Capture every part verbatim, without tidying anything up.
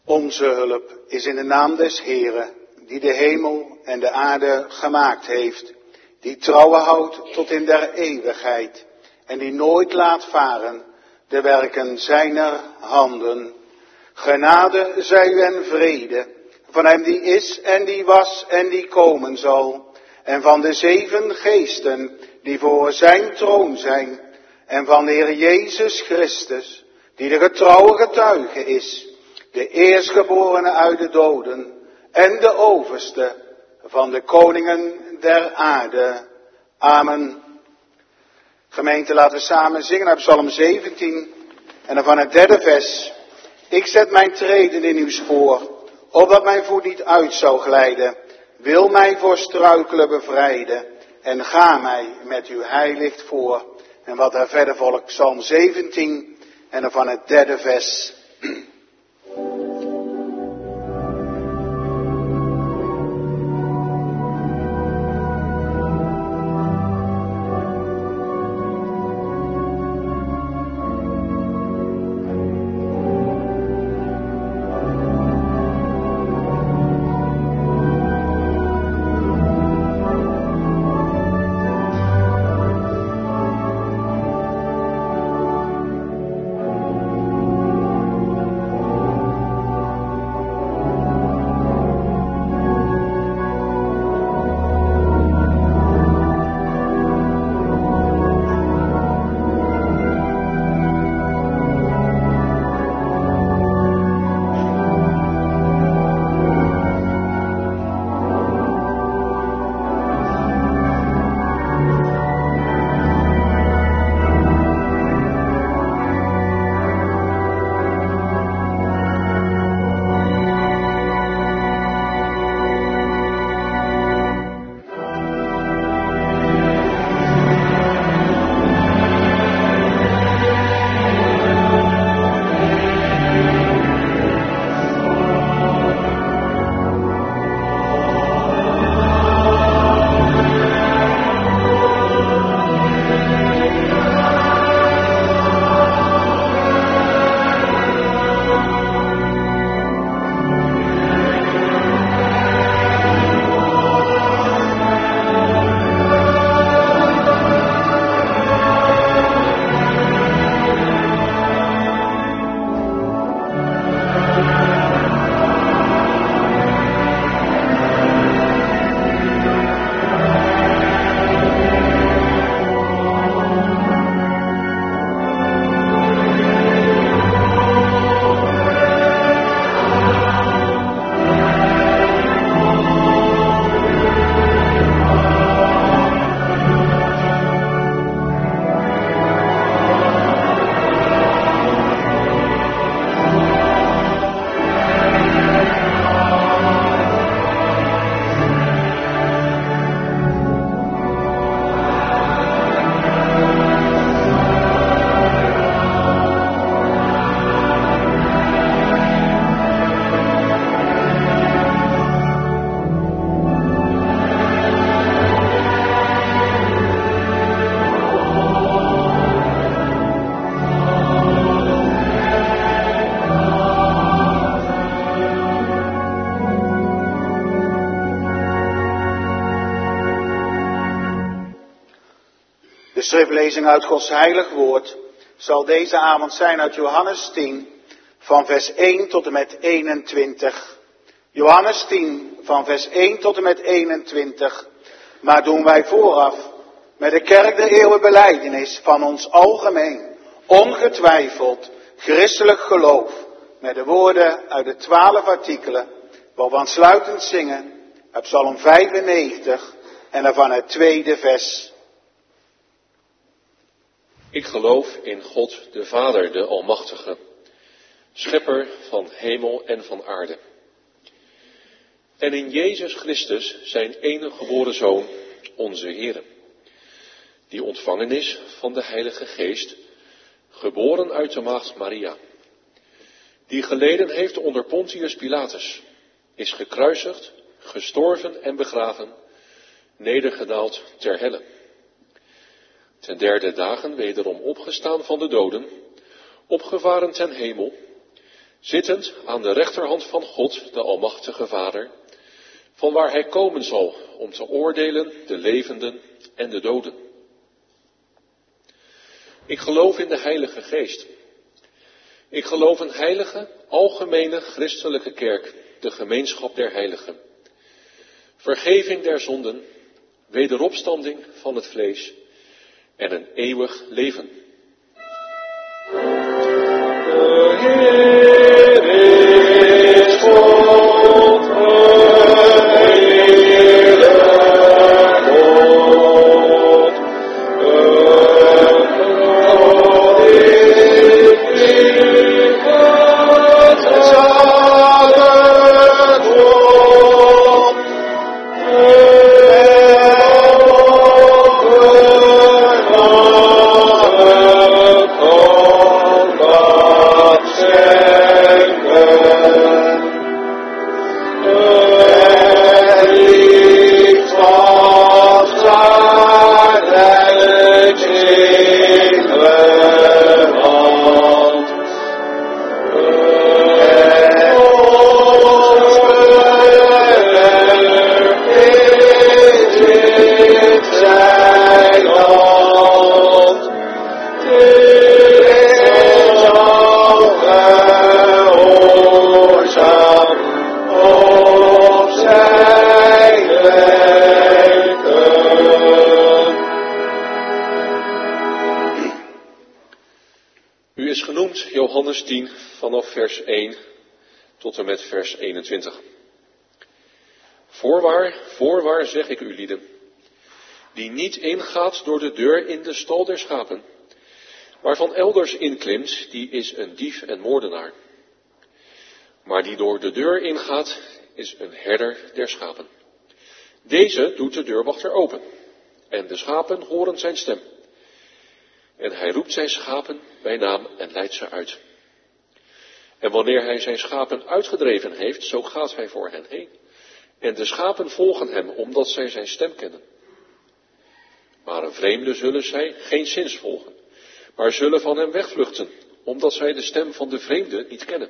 Onze hulp is in de naam des Heeren, die de hemel en de aarde gemaakt heeft, die trouwe houdt tot in der eeuwigheid en die nooit laat varen de werken zijner handen. Genade zij u en vrede van hem die is en die was en die komen zal, en van de zeven geesten die voor zijn troon zijn, en van de Heer Jezus Christus, die de getrouwe getuige is, de eerstgeborene uit de doden en de overste van de koningen der aarde. Amen. Gemeente, laten we samen zingen uit Psalm zeventien en dan van het derde vers. Ik zet mijn treden in uw spoor, opdat mijn voet niet uit zou glijden. Wil mij voor struikelen bevrijden en ga mij met uw heilicht voor. En wat daar verder volgt, Psalm zeventien en dan van het derde vers. De schriftlezing uit Gods heilig woord zal deze avond zijn uit Johannes tien, van vers één tot en met eenentwintig. Johannes tien, van vers één tot en met eenentwintig. Maar doen wij vooraf met de kerk der eeuwenbelijdenis van ons algemeen, ongetwijfeld, christelijk geloof, met de woorden uit de twaalf artikelen, waarvan sluitend zingen uit Psalm vijfennegentig en daarvan het tweede vers. Ik geloof in God, de Vader, de Almachtige, schepper van hemel en van aarde. En in Jezus Christus, zijn enige geboren Zoon, onze Heer, die ontvangen is van de Heilige Geest, geboren uit de maagd Maria, die geleden heeft onder Pontius Pilatus, is gekruisigd, gestorven en begraven, nedergedaald ter helle. Ten derde dagen wederom opgestaan van de doden, opgevaren ten hemel, zittend aan de rechterhand van God, de Almachtige Vader, van waar hij komen zal om te oordelen de levenden en de doden. Ik geloof in de Heilige Geest. Ik geloof een heilige, algemene christelijke kerk, de gemeenschap der heiligen. Vergeving der zonden, wederopstanding van het vlees en een eeuwig leven. De Heer is God, de Heere God, de God is in het zalig woord, Johannes tien vanaf vers één tot en met vers eenentwintig. Voorwaar, voorwaar zeg ik u lieden, die niet ingaat door de deur in de stal der schapen, maar van elders inklimt, die is een dief en moordenaar. Maar die door de deur ingaat, is een herder der schapen. Deze doet de deurwachter open, en de schapen horen zijn stem. En hij roept zijn schapen bij naam en leidt ze uit. En wanneer hij zijn schapen uitgedreven heeft, zo gaat hij voor hen heen. En de schapen volgen hem, omdat zij zijn stem kennen. Maar een vreemde zullen zij geen zins volgen, maar zullen van hem wegvluchten, omdat zij de stem van de vreemde niet kennen.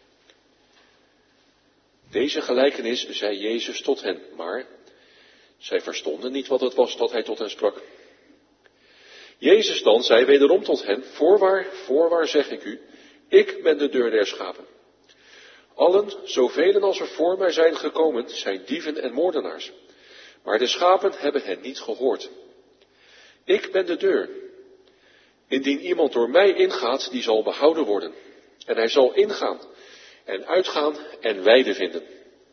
Deze gelijkenis zei Jezus tot hen, maar zij verstonden niet wat het was dat hij tot hen sprak. Jezus dan zei wederom tot hen, voorwaar, voorwaar zeg ik u, ik ben de deur der schapen. Allen, zoveel als er voor mij zijn gekomen, zijn dieven en moordenaars. Maar de schapen hebben hen niet gehoord. Ik ben de deur. Indien iemand door mij ingaat, die zal behouden worden. En hij zal ingaan en uitgaan en weide vinden.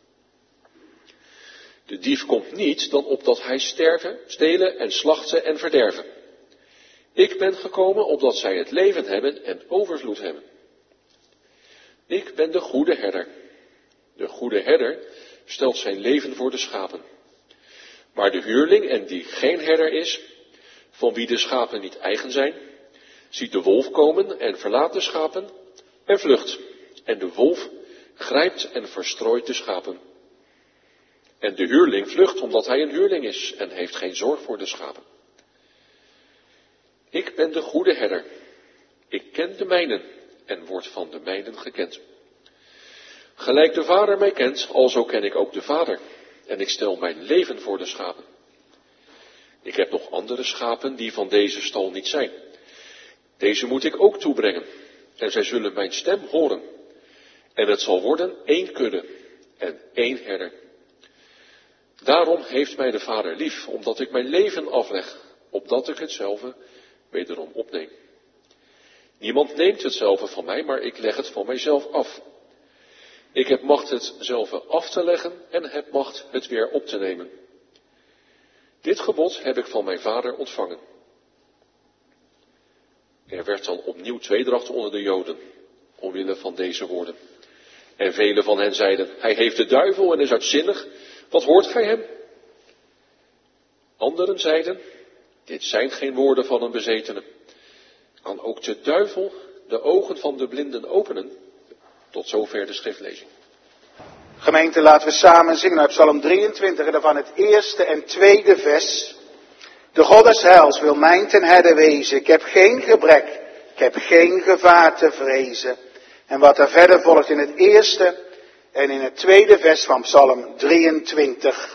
De dief komt niet dan opdat hij sterven, stelen en slachten en verderven. Ik ben gekomen opdat zij het leven hebben en overvloed hebben. Ik ben de goede herder. De goede herder stelt zijn leven voor de schapen. Maar de huurling, en die geen herder is, van wie de schapen niet eigen zijn, ziet de wolf komen en verlaat de schapen en vlucht. En de wolf grijpt en verstrooit de schapen. En de huurling vlucht omdat hij een huurling is en heeft geen zorg voor de schapen. Ik ben de goede herder. Ik ken de mijnen en word van de mijnen gekend. Gelijk de Vader mij kent, alzo ken ik ook de Vader. En ik stel mijn leven voor de schapen. Ik heb nog andere schapen die van deze stal niet zijn. Deze moet ik ook toebrengen. En zij zullen mijn stem horen. En het zal worden één kudde en één herder. Daarom heeft mij de Vader lief, omdat ik mijn leven afleg, opdat ik hetzelfde wederom opneem. Niemand neemt hetzelfde van mij, maar ik leg het van mijzelf af. Ik heb macht hetzelfde af te leggen en heb macht het weer op te nemen. Dit gebod heb ik van mijn Vader ontvangen. Er werd dan opnieuw tweedracht onder de Joden, omwille van deze woorden. En velen van hen zeiden, hij heeft de duivel en is uitzinnig, wat hoort gij hem? Anderen zeiden, dit zijn geen woorden van een bezetene. Kan ook de duivel de ogen van de blinden openen? Tot zover de schriftlezing. Gemeente, laten we samen zingen uit Psalm drieëntwintig en daarvan het eerste en tweede vers. De God des heils wil mijn ten herder wezen. Ik heb geen gebrek, ik heb geen gevaar te vrezen. En wat er verder volgt in het eerste en in het tweede vers van Psalm drieëntwintig.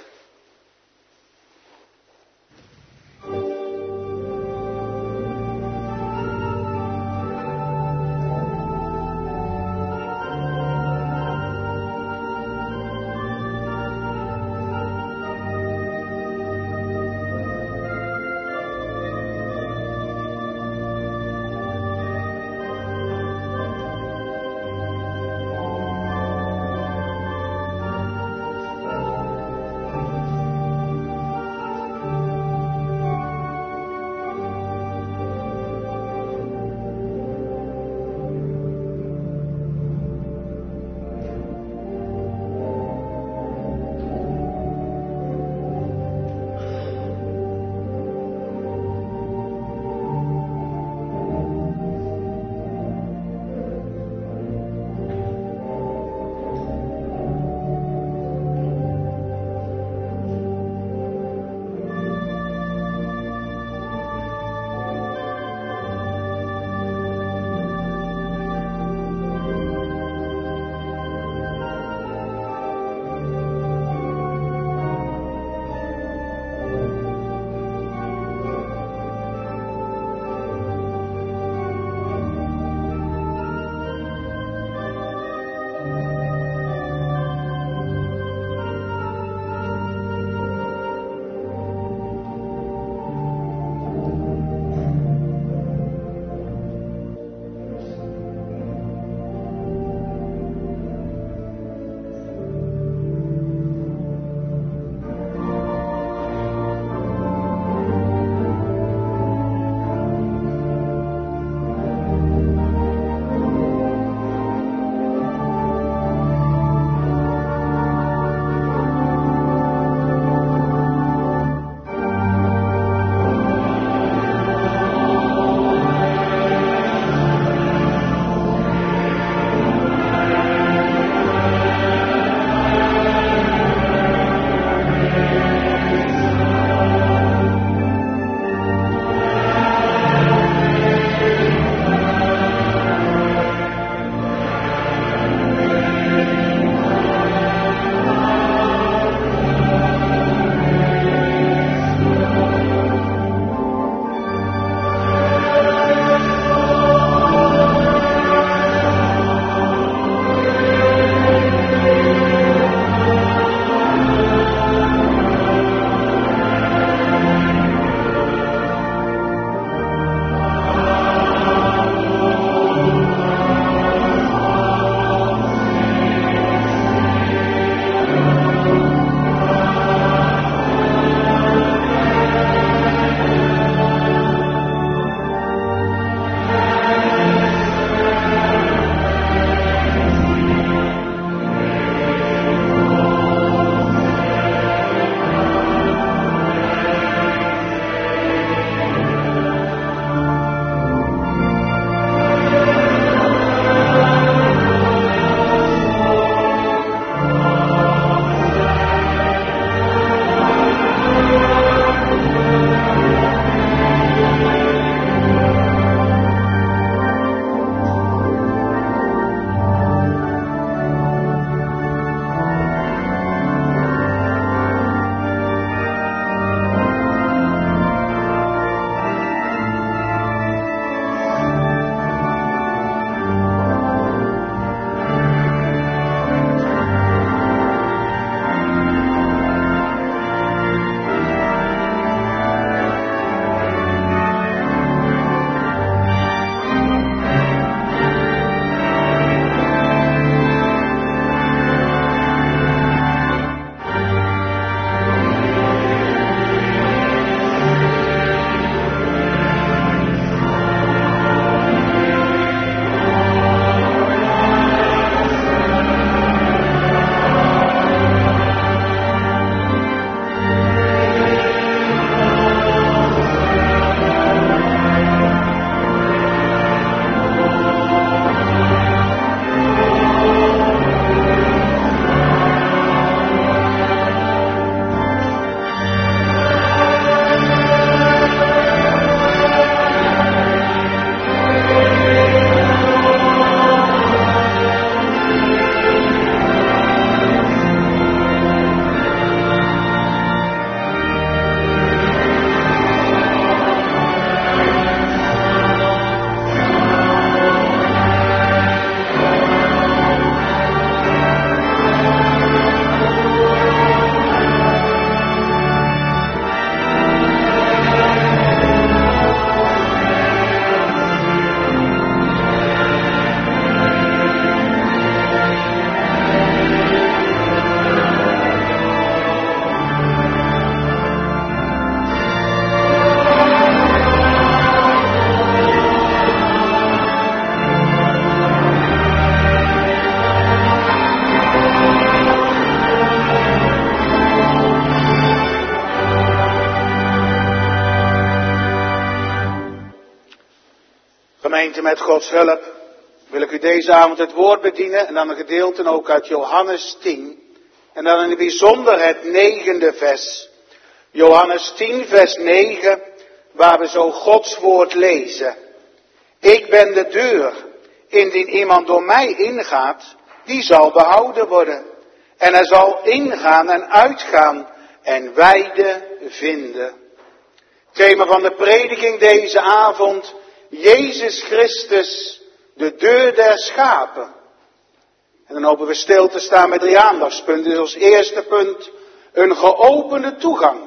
Gemeente, met Gods hulp wil ik u deze avond het woord bedienen en dan een gedeelte ook uit Johannes tien. En dan in het bijzonder het negende vers. Johannes tien vers negen, waar we zo Gods woord lezen. Ik ben de deur, indien iemand door mij ingaat, die zal behouden worden. En hij zal ingaan en uitgaan en weide vinden. Thema van de prediking deze avond, Jezus Christus, de deur der schapen. En dan hopen we stil te staan met drie aandachtspunten. Dus als eerste punt, een geopende toegang.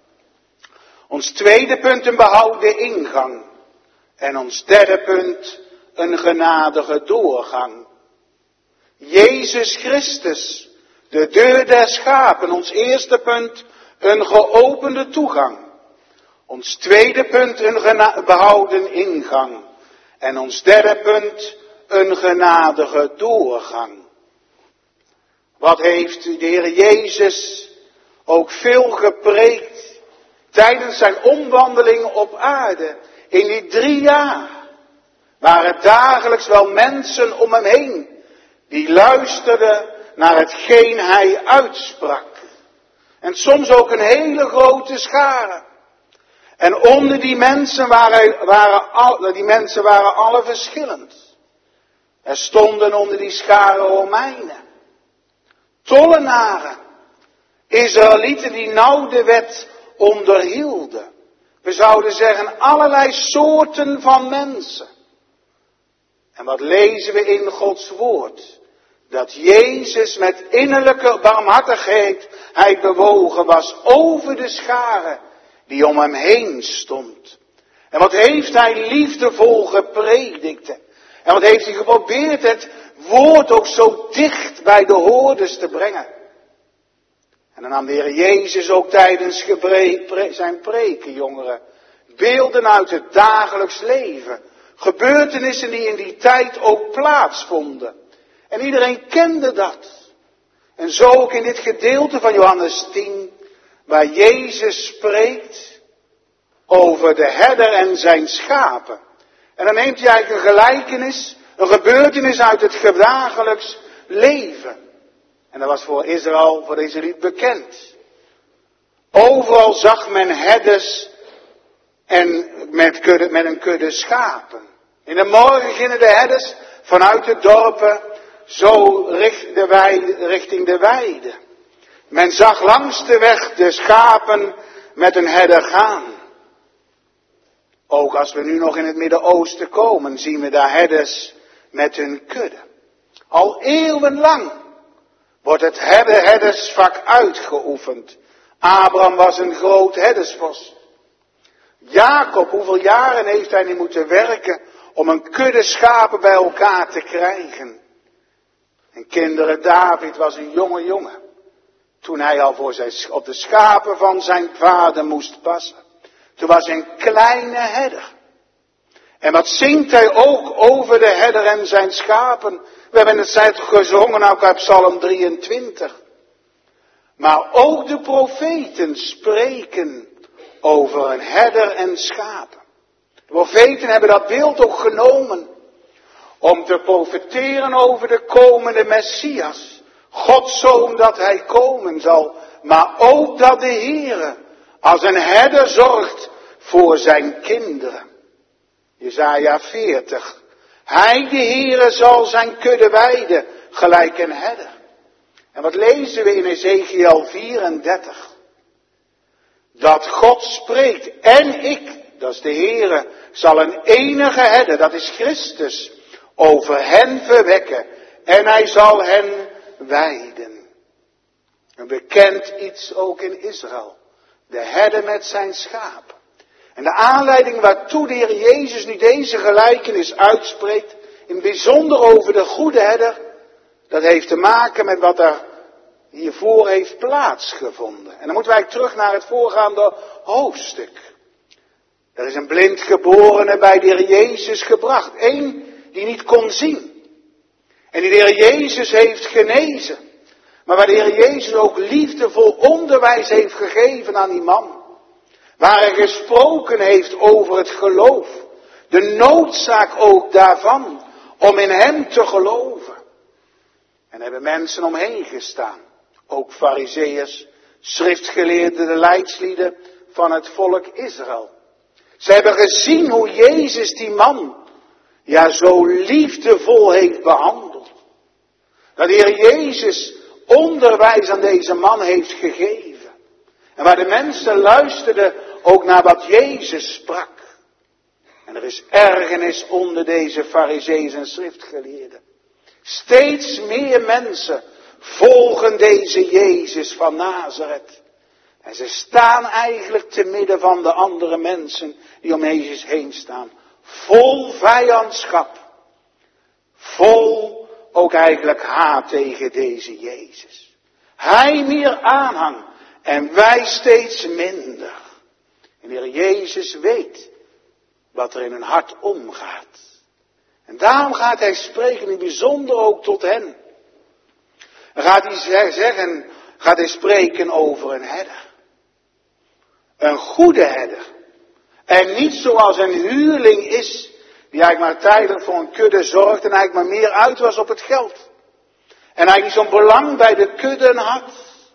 Ons tweede punt, een behouden ingang. En ons derde punt, een genadige doorgang. Jezus Christus, de deur der schapen. Ons eerste punt, een geopende toegang. Ons tweede punt, een gena- behouden ingang. En ons derde punt, een genadige doorgang. Wat heeft de Heer Jezus ook veel gepreekt tijdens zijn omwandeling op aarde. In die drie jaar waren dagelijks wel mensen om hem heen die luisterden naar hetgeen hij uitsprak. En soms ook een hele grote schare. En onder die mensen waren, waren, al, die mensen waren alle verschillend. Er stonden onder die schare Romeinen, tollenaren, Israëlieten die nauw de wet onderhielden. We zouden zeggen allerlei soorten van mensen. En wat lezen we in Gods woord? Dat Jezus met innerlijke barmhartigheid hij bewogen was over de schare die om hem heen stond. En wat heeft hij liefdevol gepredikt. En wat heeft hij geprobeerd het woord ook zo dicht bij de hoorders te brengen. En dan nam de Heer Jezus ook tijdens gebre- pre- zijn preken, jongeren, beelden uit het dagelijks leven. Gebeurtenissen die in die tijd ook plaatsvonden. En iedereen kende dat. En zo ook in dit gedeelte van Johannes tien, waar Jezus spreekt over de herder en zijn schapen. En dan neemt hij eigenlijk een gelijkenis, een gebeurtenis uit het dagelijks leven. En dat was voor Israël, voor de Israëliet bekend. Overal zag men herders en met, kudde, met een kudde schapen. In de morgen gingen de herders vanuit de dorpen zo richt de weide, richting de weide. Men zag langs de weg de schapen met een herder gaan. Ook als we nu nog in het Midden-Oosten komen, zien we daar herders met hun kudde. Al eeuwenlang wordt het herder, herdersvak uitgeoefend. Abraham was een groot herdersvos. Jacob, hoeveel jaren heeft hij niet moeten werken om een kudde schapen bij elkaar te krijgen. En kinderen, David was een jonge jongen. Toen hij al voor zijn, op de schapen van zijn vader moest passen. Toen was hij een kleine herder. En wat zingt hij ook over de herder en zijn schapen. We hebben het tijd gezongen ook uit Psalm drieëntwintig. Maar ook de profeten spreken over een herder en schapen. De profeten hebben dat beeld ook genomen om te profeteren over de komende Messias. Gods zoon dat hij komen zal, maar ook dat de Heere als een herder zorgt voor zijn kinderen. Jesaja veertig. Hij, de Heere, zal zijn kudde weiden, gelijk een herder. En wat lezen we in Ezekiel vierendertig? Dat God spreekt, en ik, dat is de Heere, zal een enige herder, dat is Christus, over hen verwekken. En hij zal hen weiden. Een bekend iets ook in Israël. De herder met zijn schapen. En de aanleiding waartoe de Heer Jezus nu deze gelijkenis uitspreekt, in het bijzonder over de goede herder, dat heeft te maken met wat er hiervoor heeft plaatsgevonden. En dan moeten wij terug naar het voorgaande hoofdstuk. Er is een blind geborene bij de Heer Jezus gebracht. Eén die niet kon zien. En die de Heer Jezus heeft genezen. Maar waar de Heer Jezus ook liefdevol onderwijs heeft gegeven aan die man. Waar hij gesproken heeft over het geloof. De noodzaak ook daarvan om in hem te geloven. En hebben mensen omheen gestaan. Ook farizeeërs, schriftgeleerden, de leidslieden van het volk Israël. Ze hebben gezien hoe Jezus die man, ja, zo liefdevol heeft behandeld. Dat de Heer Jezus onderwijs aan deze man heeft gegeven. En waar de mensen luisterden ook naar wat Jezus sprak. En er is ergernis onder deze farizeeën en schriftgeleerden. Steeds meer mensen volgen deze Jezus van Nazareth. En ze staan eigenlijk te midden van de andere mensen die om Jezus heen staan. Vol vijandschap. Vol ook eigenlijk haat tegen deze Jezus. Hij meer aanhang en wij steeds minder. En de Heer Jezus weet wat er in hun hart omgaat. En daarom gaat hij spreken, in het bijzonder ook tot hen. Dan gaat hij zeggen, gaat hij spreken over een herder. Een goede herder. En niet zoals een huurling is, die eigenlijk maar tijdelijk voor een kudde zorgt en eigenlijk maar meer uit was op het geld. En eigenlijk niet zo'n belang bij de kudden had.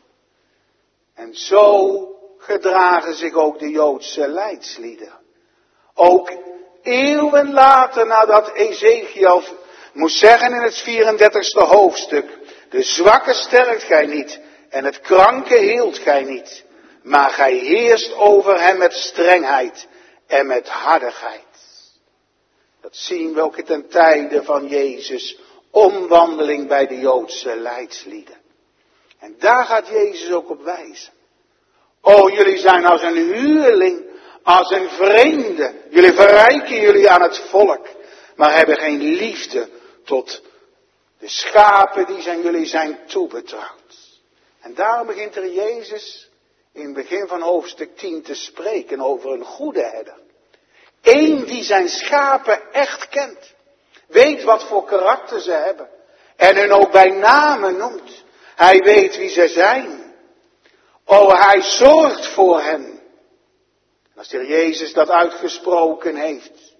En zo gedragen zich ook de Joodse leidslieden. Ook eeuwen later nadat Ezekiel moest zeggen in het vierendertigste hoofdstuk. De zwakke sterkt gij niet en het kranke hield gij niet. Maar gij heerst over hem met strengheid en met hardigheid. Dat zien we ook ten tijde van Jezus' omwandeling bij de Joodse leidslieden. En daar gaat Jezus ook op wijzen. O, jullie zijn als een huurling, als een vreemde. Jullie verrijken jullie aan het volk, maar hebben geen liefde tot de schapen die zijn jullie zijn toebetrouwd. En daarom begint er Jezus in het begin van hoofdstuk tien te spreken over een goede herder. Eén die zijn schapen echt kent. Weet wat voor karakter ze hebben. En hun ook bij namen noemt. Hij weet wie ze zijn. O, hij zorgt voor hen. En als de Heer Jezus dat uitgesproken heeft.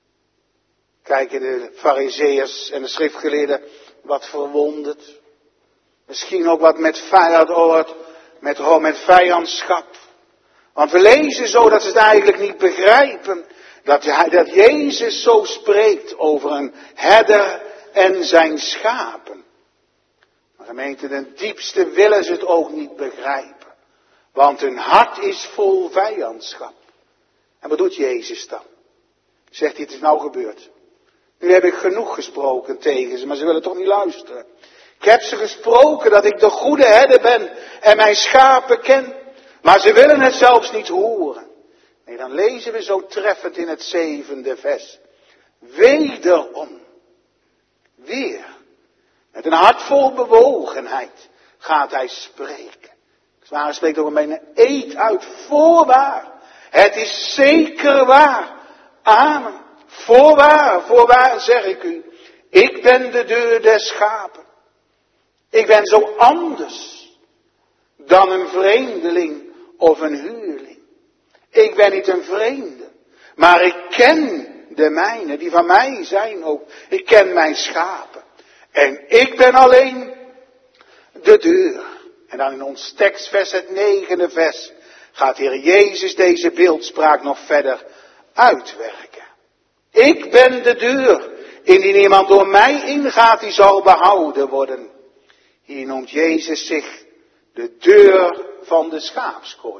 Kijken de farizeeërs en de schriftgeleerden wat verwonderd. Misschien ook wat met vijand, met, met vijandschap. Want we lezen zo dat ze het eigenlijk niet begrijpen. Dat, dat Jezus zo spreekt over een herder en zijn schapen. Maar gemeente, ten diepste willen ze het ook niet begrijpen. Want hun hart is vol vijandschap. En wat doet Jezus dan? Zegt hij, het is nou gebeurd. Nu heb ik genoeg gesproken tegen ze, maar ze willen toch niet luisteren. Ik heb ze gesproken dat ik de goede herder ben en mijn schapen ken. Maar ze willen het zelfs niet horen. Nee, dan lezen we zo treffend in het zevende vers. Wederom, weer, met een hart vol bewogenheid gaat hij spreken. Zware spreekt ook een eed uit, voorwaar. Het is zeker waar. Amen. Voorwaar, voorwaar zeg ik u. Ik ben de deur des schapen. Ik ben zo anders dan een vreemdeling of een huurling. Ik ben niet een vreemde, maar ik ken de mijnen, die van mij zijn ook. Ik ken mijn schapen. En ik ben alleen de deur. En dan in ons tekstvers, het negende vers, gaat de Heer Jezus deze beeldspraak nog verder uitwerken. Ik ben de deur. Indien iemand door mij ingaat, die zal behouden worden. Hier noemt Jezus zich de deur van de schaapskooi.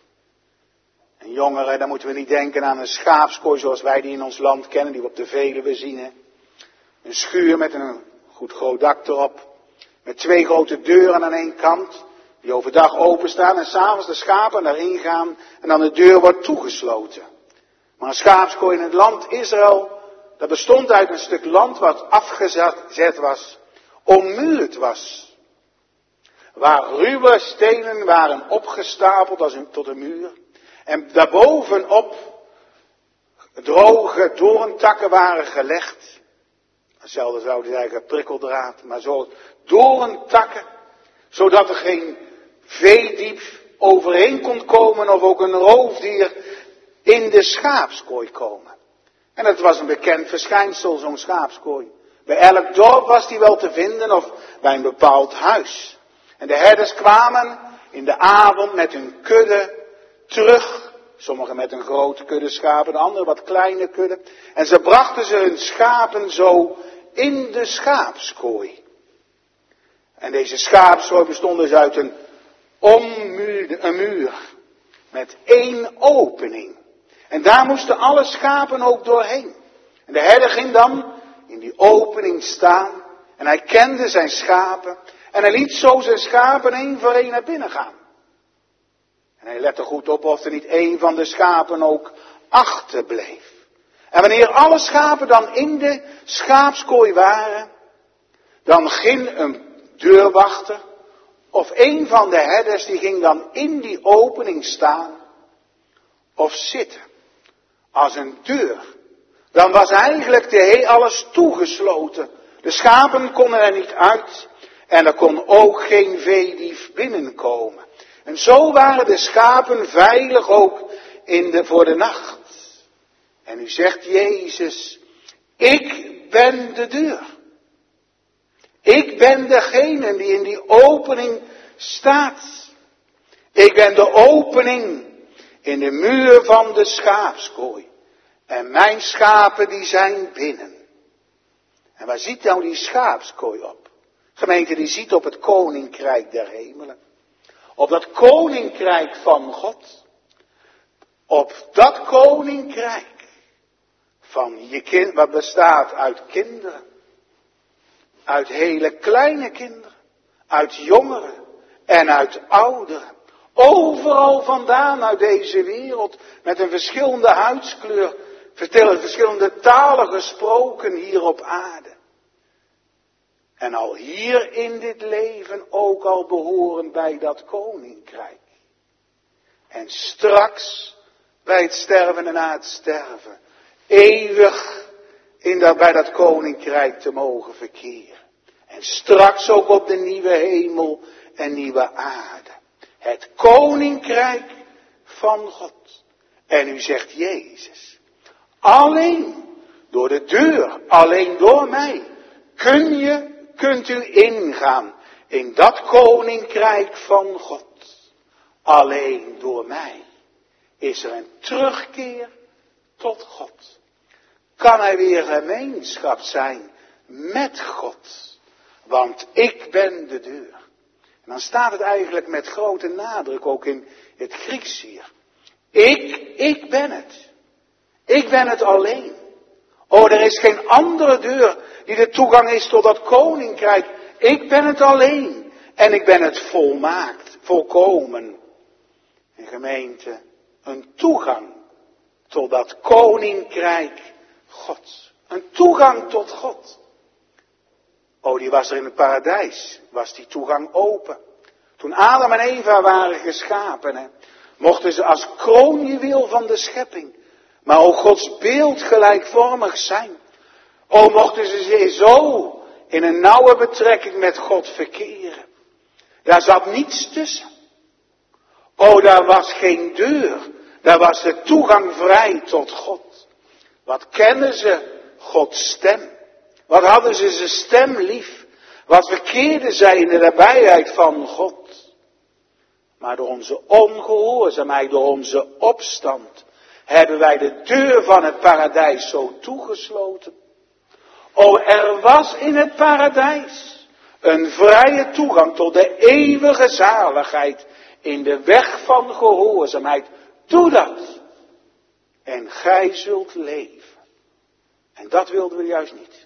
En jongeren, dan moeten we niet denken aan een schaapskooi zoals wij die in ons land kennen, die we op de Veluwe zien. Hè? Een schuur met een goed groot dak erop. Met twee grote deuren aan één kant, die overdag openstaan en s'avonds de schapen daarin gaan en dan de deur wordt toegesloten. Maar een schaapskooi in het land Israël, dat bestond uit een stuk land wat afgezet was, ommuurd was. Waar ruwe stenen waren opgestapeld als een, tot een muur. En daarbovenop droge doorntakken waren gelegd. Hetzelfde zouden zeggen prikkeldraad, maar zo doorntakken. Zodat er geen veedief overheen kon komen of ook een roofdier in de schaapskooi komen. En het was een bekend verschijnsel, zo'n schaapskooi. Bij elk dorp was die wel te vinden of bij een bepaald huis. En de herders kwamen in de avond met hun kudde terug. Sommigen met een grote kudde schapen, de anderen wat kleine kudde. En ze brachten ze hun schapen zo in de schaapskooi. En deze schaapskooi bestond dus uit een ommuur, een muur met één opening. En daar moesten alle schapen ook doorheen. En de herder ging dan in die opening staan. En hij kende zijn schapen. En hij liet zo zijn schapen één voor één naar binnen gaan. En hij lette goed op of er niet één van de schapen ook achterbleef. En wanneer alle schapen dan in de schaapskooi waren, dan ging een deurwachter of een van de herders die ging dan in die opening staan of zitten. Als een deur. Dan was eigenlijk de he- alles toegesloten. De schapen konden er niet uit en er kon ook geen veedief binnenkomen. En zo waren de schapen veilig ook in de, voor de nacht. En nu zegt Jezus, ik ben de deur. Ik ben degene die in die opening staat. Ik ben de opening in de muur van de schaapskooi. En mijn schapen die zijn binnen. En waar ziet nou die schaapskooi op? Gemeente, die ziet op het koninkrijk der hemelen. Op dat koninkrijk van God. Op dat koninkrijk van je kind, wat bestaat uit kinderen. Uit hele kleine kinderen. Uit jongeren. En uit ouderen. Overal vandaan uit deze wereld. Met een verschillende huidskleur. Vertellen verschillende talen gesproken hier op aarde. En al hier in dit leven ook al behoren bij dat koninkrijk. En straks bij het sterven en na het sterven. Eeuwig in dat, bij dat koninkrijk te mogen verkeren. En straks ook op de nieuwe hemel en nieuwe aarde. Het koninkrijk van God. En u zegt Jezus. Alleen door de deur, alleen door mij, kun je, kunt u ingaan in dat koninkrijk van God. Alleen door mij is er een terugkeer tot God. Kan er weer gemeenschap zijn met God. Want ik ben de deur. En dan staat het eigenlijk met grote nadruk ook in het Grieks hier. Ik, ik ben het. Ik ben het alleen. Oh, er is geen andere deur die de toegang is tot dat koninkrijk. Ik ben het alleen. En ik ben het volmaakt, volkomen. En gemeente, een toegang tot dat koninkrijk Gods. Een toegang tot God. Oh, die was er in het paradijs. Was die toegang open. Toen Adam en Eva waren geschapen, hè, mochten ze als kroonjuweel van de schepping, maar ook Gods beeld gelijkvormig zijn. O, mochten ze zo in een nauwe betrekking met God verkeren. Daar zat niets tussen. O, daar was geen deur. Daar was de toegang vrij tot God. Wat kennen ze Gods stem? Wat hadden ze zijn stem lief? Wat verkeerden zij in de nabijheid van God? Maar door onze ongehoorzaamheid, door onze opstand, hebben wij de deur van het paradijs zo toegesloten. O, er was in het paradijs een vrije toegang tot de eeuwige zaligheid in de weg van gehoorzaamheid. Doe dat. En gij zult leven. En dat wilden we juist niet.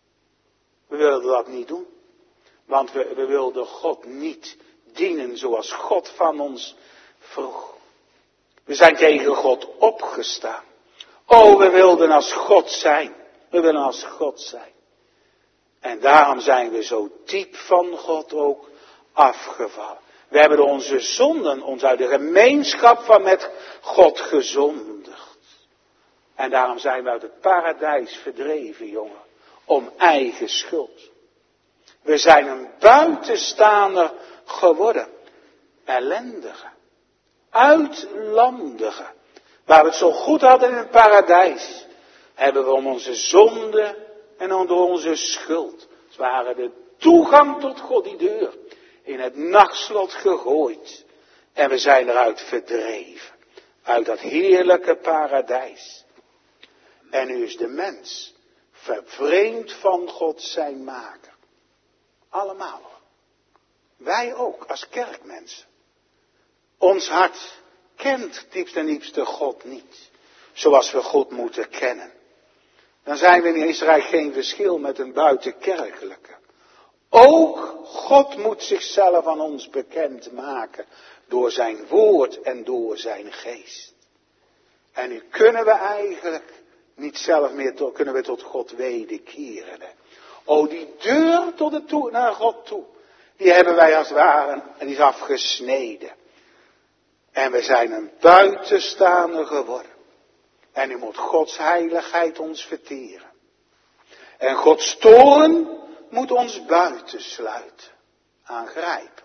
We wilden dat niet doen. Want we, we wilden God niet dienen zoals God van ons vroeg. We zijn tegen God opgestaan. Oh, we wilden als God zijn. We willen als God zijn. En daarom zijn we zo diep van God ook afgevallen. We hebben door onze zonden ons uit de gemeenschap van met God gezondigd. En daarom zijn we uit het paradijs verdreven, jongen. Om eigen schuld. We zijn een buitenstaander geworden. Ellendige. Uitlandige. Waar we het zo goed hadden in het paradijs. hebben we om onze zonde en onder onze schuld, het ware de toegang tot God, die deur, in het nachtslot gegooid. En we zijn eruit verdreven, uit dat heerlijke paradijs. En nu is de mens vervreemd van God zijn maker. Allemaal. Wij ook, als kerkmensen. Ons hart kent diepst en diepste God niet, zoals we God moeten kennen. Dan zijn we in Israël geen verschil met een buitenkerkelijke. Ook God moet zichzelf aan ons bekend maken door zijn woord en door zijn geest. En nu kunnen we eigenlijk niet zelf meer, tot, kunnen we tot God wederkeren. O, die deur tot de toe, naar God toe, die hebben wij als het ware, en die is afgesneden. En we zijn een buitenstaander geworden. En nu moet Gods heiligheid ons verteren. En Gods toorn moet ons buitensluiten. Aangrijpend.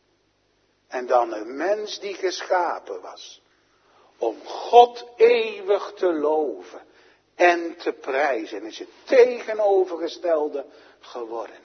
En dan een mens die geschapen was. Om God eeuwig te loven en te prijzen. Is het tegenovergestelde geworden.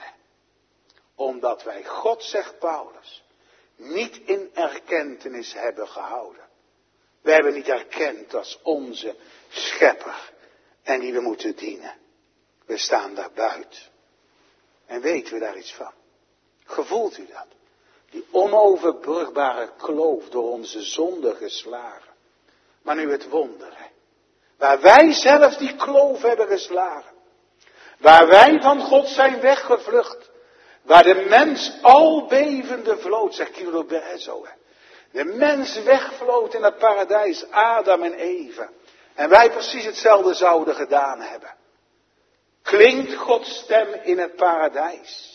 Omdat wij God, zegt Paulus, niet in erkentenis hebben gehouden. We hebben niet erkend als onze schepper en die we moeten dienen. We staan daar buiten. En weten we daar iets van? Gevoelt u dat? Die onoverbrugbare kloof door onze zonde geslagen. Maar nu het wonder, hè? Waar wij zelf die kloof hebben geslagen. Waar wij van God zijn weggevlucht. Waar de mens al bevende vloot, zegt Kilo Berzo, hè? De mens wegvloot in het paradijs, Adam en Eva. En wij precies hetzelfde zouden gedaan hebben. Klinkt Gods stem in het paradijs?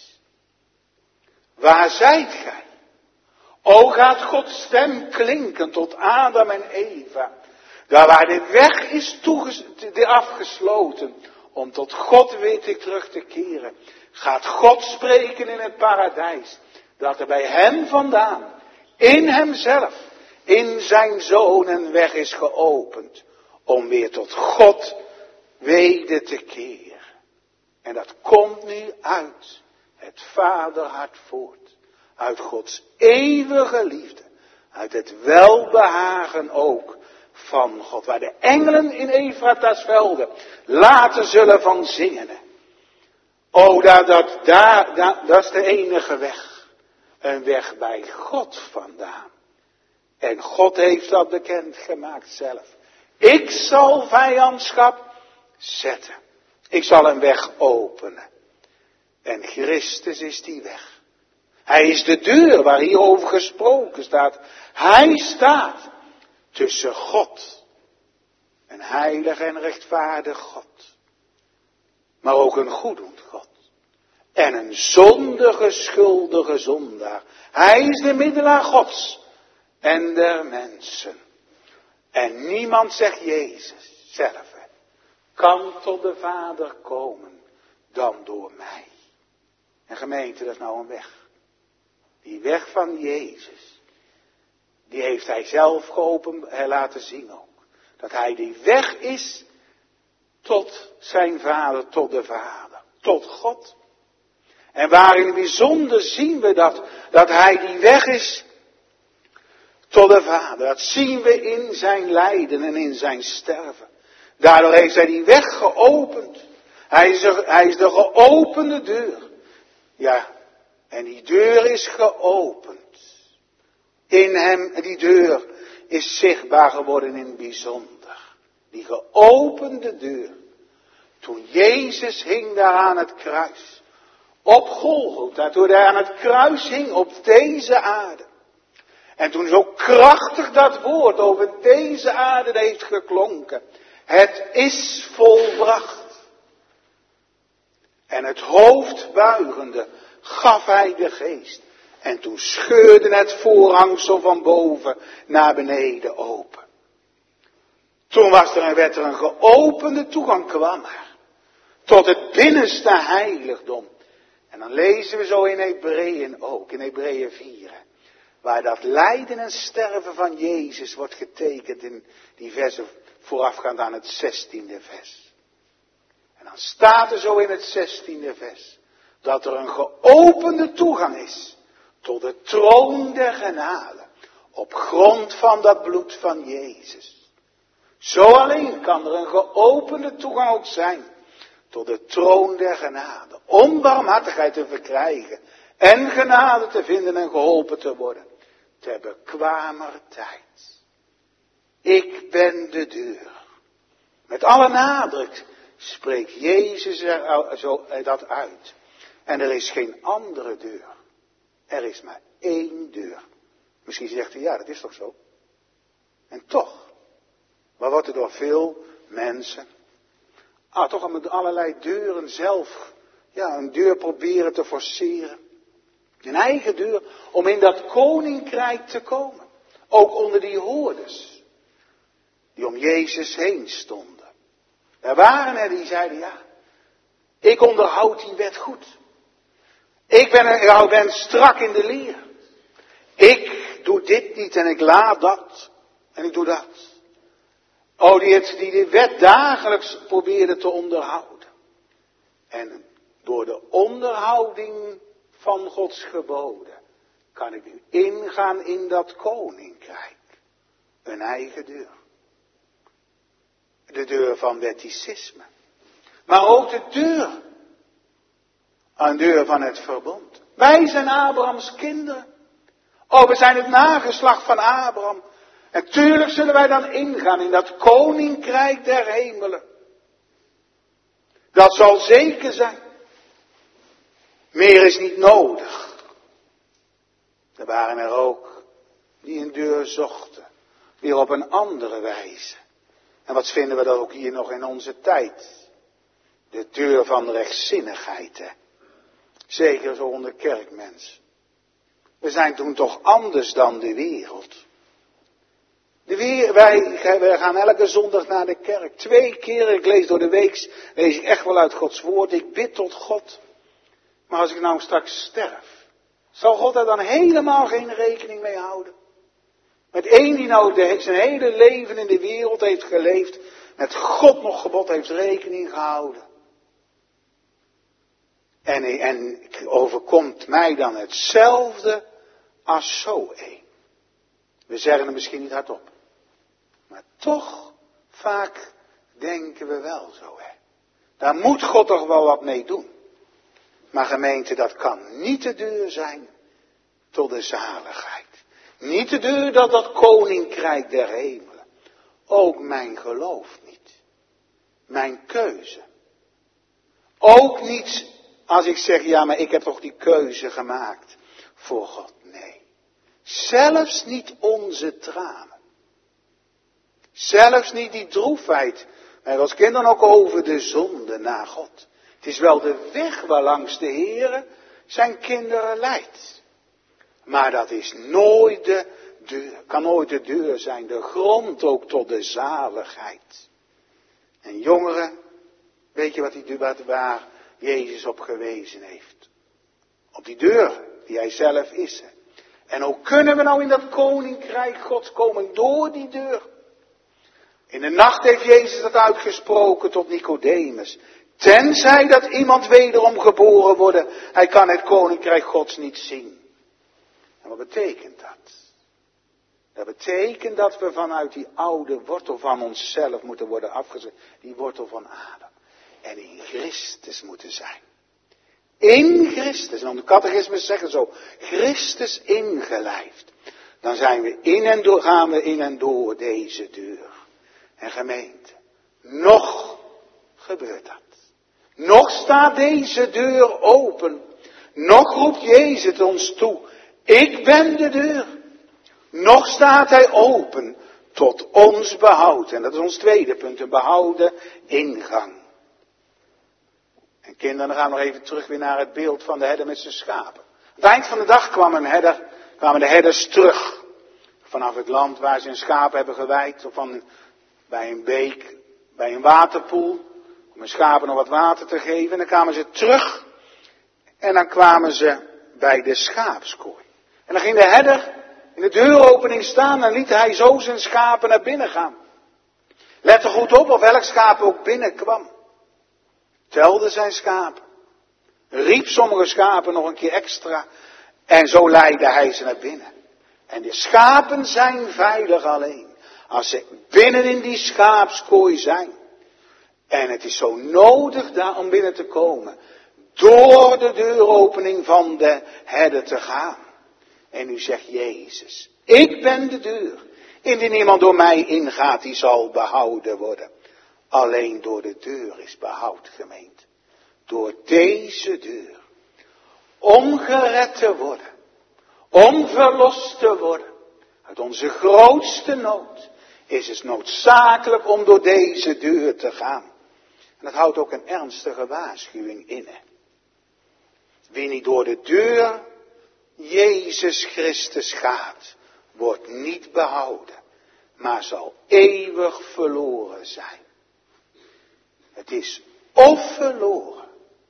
Waar zijt gij? O, gaat Gods stem klinken tot Adam en Eva. Daar waar de weg is toeges- afgesloten om tot God weet ik terug te keren. Gaat God spreken in het paradijs. Dat er bij hem vandaan, in hemzelf, in zijn zoon een weg is geopend. Om weer tot God weder te keren. En dat komt nu uit het vaderhart voort. Uit Gods eeuwige liefde. Uit het welbehagen ook van God. Waar de engelen in Efrata's velden later zullen van zingen. O, dat, dat, daar, dat, dat is de enige weg. Een weg bij God vandaan. En God heeft dat bekendgemaakt zelf. Ik zal vijandschap zetten. Ik zal een weg openen. En Christus is die weg. Hij is de deur waar hierover gesproken staat. Hij staat tussen God. Een heilig en rechtvaardig God. Maar ook een goeddoend God. En een zondige, schuldige zondaar. Hij is de middelaar Gods en der mensen. En niemand, zegt Jezus zelf, kan tot de Vader komen dan door mij. En gemeente, dat is nou een weg. Die weg van Jezus, die heeft hij zelf geopend en laten zien ook. Dat hij die weg is tot zijn Vader, tot de Vader, tot God. En waarin bijzonder zien we dat, dat hij die weg is tot de Vader. Dat zien we in zijn lijden en in zijn sterven. Daardoor heeft hij die weg geopend. Hij is, er, hij is de geopende deur. Ja, en die deur is geopend. In hem, die deur is zichtbaar geworden in het bijzonder. Die geopende deur. Toen Jezus hing daar aan het kruis. Op Golgotha, toen hij aan het kruis hing op deze aarde. En toen zo krachtig dat woord over deze aarde heeft geklonken. Het is volbracht. En het hoofd buigende gaf hij de geest. En toen scheurde het voorhangsel van boven naar beneden open. Toen was er en werd er een geopende toegang kwam er. Tot het binnenste heiligdom. En dan lezen we zo in Hebreeën ook, in Hebreeën vier. Waar dat lijden en sterven van Jezus wordt getekend in die versen voorafgaand aan het zestiende vers. En dan staat er zo in het zestiende vers, dat er een geopende toegang is tot de troon der genade, op grond van dat bloed van Jezus. Zo alleen kan er een geopende toegang ook zijn tot de troon der genade, om barmhartigheid te verkrijgen en genade te vinden en geholpen te worden, ter bekwamer tijd. Ik ben de deur. Met alle nadruk spreekt Jezus er zo dat uit. En er is geen andere deur. Er is maar één deur. Misschien zegt u, ja, dat is toch zo? En toch, maar wordt er door veel mensen, ah, toch met allerlei deuren zelf, ja, een deur proberen te forceren. Een eigen deur om in dat koninkrijk te komen. Ook onder die hoorders, die om Jezus heen stonden. Er waren er die zeiden, ja, ik onderhoud die wet goed. Ik ben, ik ben strak in de leer. Ik doe dit niet en ik laat dat. En ik doe dat. Oh, die, het, die de wet dagelijks probeerde te onderhouden. En door de onderhouding van Gods geboden kan ik nu ingaan in dat koninkrijk. Een eigen deur. De deur van wetticisme. Maar ook de deur. Een deur van het verbond. Wij zijn Abrahams kinderen. Oh, we zijn het nageslacht van Abraham. En tuurlijk zullen wij dan ingaan in dat koninkrijk der hemelen. Dat zal zeker zijn. Meer is niet nodig. Er waren er ook die een deur zochten. Weer op een andere wijze. En wat vinden we dat ook hier nog in onze tijd? De deur van rechtzinnigheid, hè. Zeker zo onder kerkmensen. We zijn toen toch anders dan de wereld. De weer, wij, wij gaan elke zondag naar de kerk. Twee keer, ik lees door de week, lees ik echt wel uit Gods woord. Ik bid tot God. Maar als ik nou straks sterf, zal God daar dan helemaal geen rekening mee houden? Met één die nou de, zijn hele leven in de wereld heeft geleefd, met God nog gebod heeft rekening gehouden. En, en overkomt mij dan hetzelfde als zo een. We zeggen het misschien niet hardop. Maar toch, vaak denken we wel zo, hè. Daar moet God toch wel wat mee doen. Maar gemeente, dat kan niet de deur zijn tot de zaligheid. Niet de deur tot dat koninkrijk der hemelen. Ook mijn geloof niet. Mijn keuze. Ook niet als ik zeg, ja, maar ik heb toch die keuze gemaakt voor God. Nee. Zelfs niet onze tranen. Zelfs niet die droefheid. Wij als kinderen ook over de zonde naar God. Het is wel de weg waarlangs de Heere zijn kinderen leidt. Maar dat is nooit de deur. Kan nooit de deur zijn. De grond ook tot de zaligheid. En jongeren, weet je wat die waar Jezus op gewezen heeft? Op die deur die hij zelf is. En hoe kunnen we nou in dat koninkrijk Gods komen? Door die deur. In de nacht heeft Jezus dat uitgesproken tot Nicodemus. Tenzij dat iemand wederom geboren wordt, hij kan het koninkrijk Gods niet zien. En wat betekent dat? Dat betekent dat we vanuit die oude wortel van onszelf moeten worden afgezet. Die wortel van Adam. En in Christus moeten zijn. In Christus. En de catechismus zeggen zo. Christus ingelijfd. Dan zijn we in en door, gaan we in en door deze deur. En gemeente. Nog gebeurt dat. Nog staat deze deur open. Nog roept Jezus ons toe. Ik ben de deur. Nog staat hij open tot ons behoud. En dat is ons tweede punt. Een behouden ingang. En kinderen, dan gaan we nog even terug weer naar het beeld van de herder met zijn schapen. Aan het eind van de dag kwam een herder, kwamen de herders terug. Vanaf het land waar ze hun schapen hebben gewijd. Of van, bij een beek, bij een waterpoel. Om hun schapen nog wat water te geven. En dan kwamen ze terug. En dan kwamen ze bij de schaapskooi. En dan ging de herder in de deuropening staan en liet hij zo zijn schapen naar binnen gaan. Let er goed op of welk schaap ook binnenkwam. telde zijn schapen, riep sommige schapen nog een keer extra en zo leidde hij ze naar binnen. En de schapen zijn veilig alleen als ze binnen in die schaapskooi zijn. En het is zo nodig daar om binnen te komen, door de deuropening van de herder te gaan. En nu zegt Jezus, ik ben de deur. Indien iemand door mij ingaat, die zal behouden worden. Alleen door de deur is behoud, gemeente. Door deze deur. Om gered te worden. Om verlost te worden. Uit onze grootste nood is het noodzakelijk om door deze deur te gaan. En dat houdt ook een ernstige waarschuwing in. Wie niet door de deur Jezus Christus gaat, wordt niet behouden, maar zal eeuwig verloren zijn. Het is of verloren,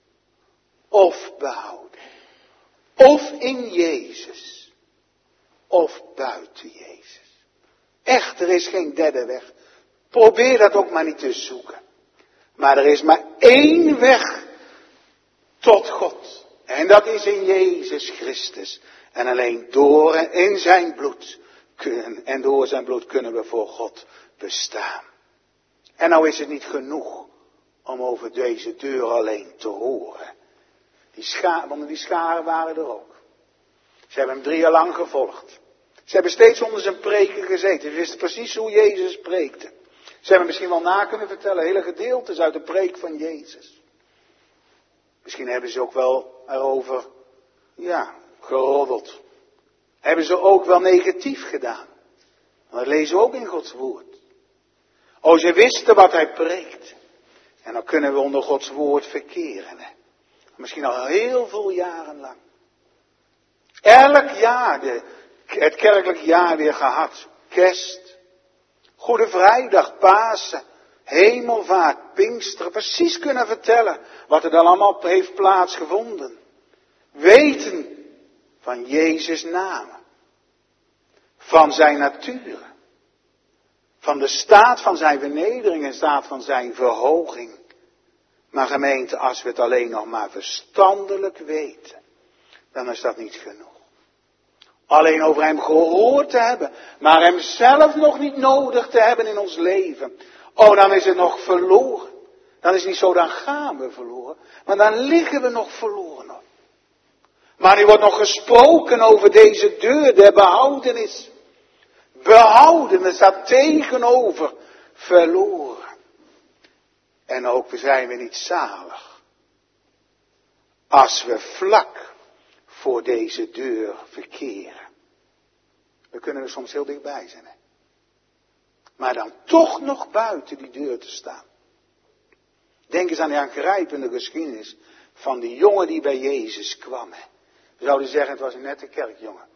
of behouden, of in Jezus, of buiten Jezus. Echt, er is geen derde weg. Probeer dat ook maar niet te zoeken. Maar er is maar één weg tot God. En dat is in Jezus Christus. En alleen door en in zijn bloed kunnen, en door zijn bloed kunnen we voor God bestaan. En nou is het niet genoeg om over deze deur alleen te horen. Die scha- want die scharen waren er ook. Ze hebben hem drie jaar lang gevolgd. Ze hebben steeds onder zijn preken gezeten. Ze wisten precies hoe Jezus preekte. Ze hebben misschien wel na kunnen vertellen, hele gedeeltes uit de preek van Jezus. Misschien hebben ze ook wel erover, ja, geroddeld. Hebben ze ook wel negatief gedaan. Dat lezen we ook in Gods woord. Oh, ze wisten wat hij preekt. En dan kunnen we onder Gods woord verkeren. Hè. Misschien al heel veel jaren lang. Elk jaar, de, het kerkelijk jaar weer gehad. Kerst, Goede Vrijdag, Pasen, Hemelvaart, Pinksteren. Precies kunnen vertellen wat er dan allemaal heeft plaatsgevonden. Weten van Jezus' naam. Van zijn natuur. Van de staat van zijn vernedering en staat van zijn verhoging. Maar gemeente, als we het alleen nog maar verstandelijk weten, dan is dat niet genoeg. Alleen over hem gehoord te hebben, maar hem zelf nog niet nodig te hebben in ons leven. Oh, dan is het nog verloren. Dan is het niet zo, dan gaan we verloren, maar dan liggen we nog verloren op. Maar nu wordt nog gesproken over deze deur der behoudenis. Behouden, dat staat tegenover verloren. En ook zijn we niet zalig. Als we vlak voor deze deur verkeren. We kunnen er soms heel dichtbij zijn. Hè? Maar dan toch nog buiten die deur te staan. Denk eens aan die aangrijpende geschiedenis van die jongen die bij Jezus kwam. Hè? We zouden zeggen, het was een nette kerkjongen.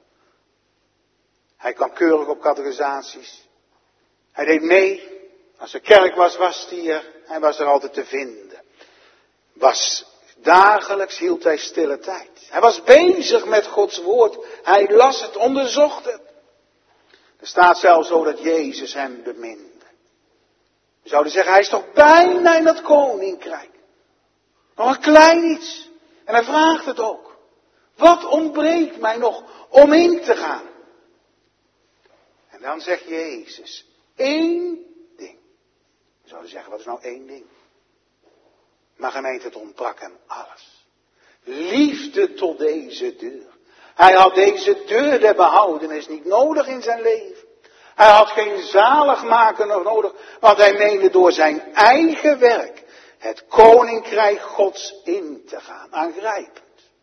Hij kwam keurig op catechisaties. Hij deed mee. Als er kerk was, was hij er. Hij was er altijd te vinden. Was dagelijks hield hij stille tijd. Hij was bezig met Gods woord. Hij las het, onderzocht het. Er staat zelfs zo dat Jezus hem beminde. We zouden zeggen, hij is toch bijna in dat koninkrijk. Nog een klein iets. En hij vraagt het ook. Wat ontbreekt mij nog om in te gaan? En dan zegt Jezus, één ding. We zouden zeggen, wat is nou één ding? Maar gemeente, het ontbrak hem alles. Liefde tot deze deur. Hij had deze deur der behoudenis niet nodig in zijn leven. Hij had geen zaligmaker nog nodig, want hij meende door zijn eigen werk het koninkrijk Gods in te gaan. Aangrijpend.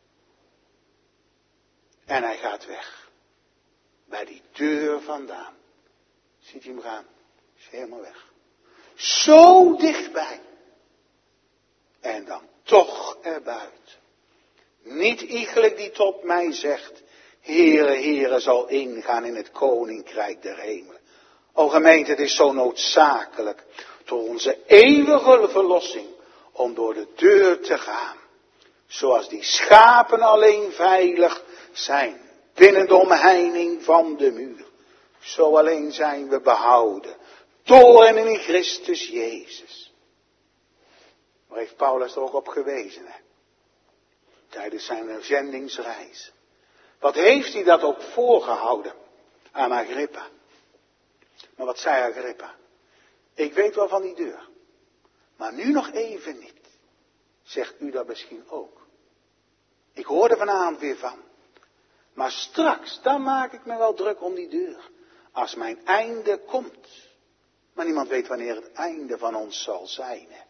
En hij gaat weg. Bij die deur vandaan. Ziet hij hem gaan? Is helemaal weg. Zo dichtbij. En dan toch erbuiten. Niet iegelijk die tot mij zegt, Heere, Heere, zal ingaan in het koninkrijk der hemelen. O gemeente, het is zo noodzakelijk door onze eeuwige verlossing om door de deur te gaan. Zoals die schapen alleen veilig zijn binnen de omheining van de muur. Zo alleen zijn we behouden door en in Christus Jezus. Waar heeft Paulus er ook op gewezen, hè? Tijdens zijn zendingsreis. Wat heeft hij dat ook voorgehouden aan Agrippa? Maar wat zei Agrippa? Ik weet wel van die deur. Maar nu nog even niet. Zegt u dat misschien ook? Ik hoor er vanavond weer van. Maar straks, dan maak ik me wel druk om die deur. Als mijn einde komt. Maar niemand weet wanneer het einde van ons zal zijn. Hè?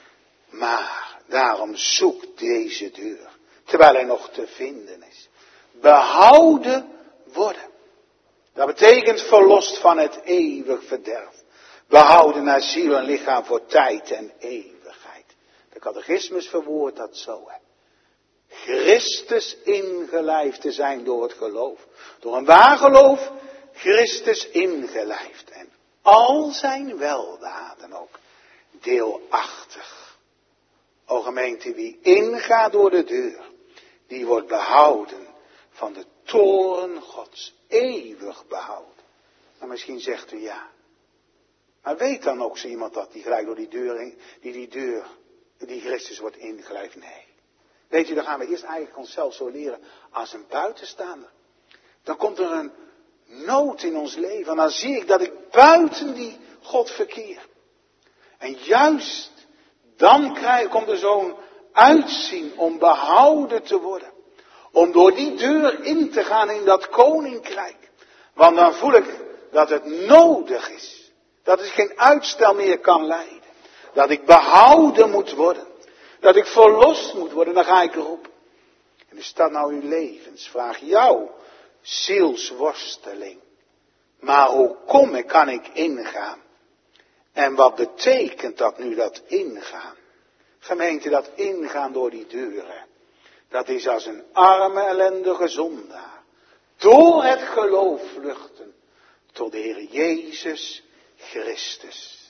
Maar daarom zoek deze deur. Terwijl hij nog te vinden is. Behouden worden. Dat betekent verlost van het eeuwig verderf. Behouden naar ziel en lichaam voor tijd en eeuwigheid. De catechismus verwoordt dat zo. Hè. Christus ingelijfd te zijn door het geloof. Door een waar geloof, Christus ingelijfd. En al zijn weldaden ook deelachtig. O gemeente, wie ingaat door de deur, die wordt behouden van de toorn Gods. Eeuwig behouden. Maar misschien zegt u ja. Maar weet dan ook zo iemand dat die gelijk door die deur, die die deur, die Christus wordt ingelijfd? Nee. Weet u, dan gaan we eerst eigenlijk onszelf zo leren als een buitenstaander. Dan komt er een nood in ons leven. En dan zie ik dat ik buiten die God verkeer. En juist dan krijg, komt er zo'n uitzien om behouden te worden. Om door die deur in te gaan in dat koninkrijk. Want dan voel ik dat het nodig is. Dat ik geen uitstel meer kan leiden. Dat ik behouden moet worden. Dat ik verlost moet worden. Dan ga ik roepen. En is dat nou uw levensvraag? Jouw zielsworsteling. Maar hoe kom ik, kan ik ingaan? En wat betekent dat nu, dat ingaan? Gemeente, dat ingaan door die deuren. Dat is als een arme, ellendige zondaar. Door het geloof vluchten tot de Heer Jezus Christus.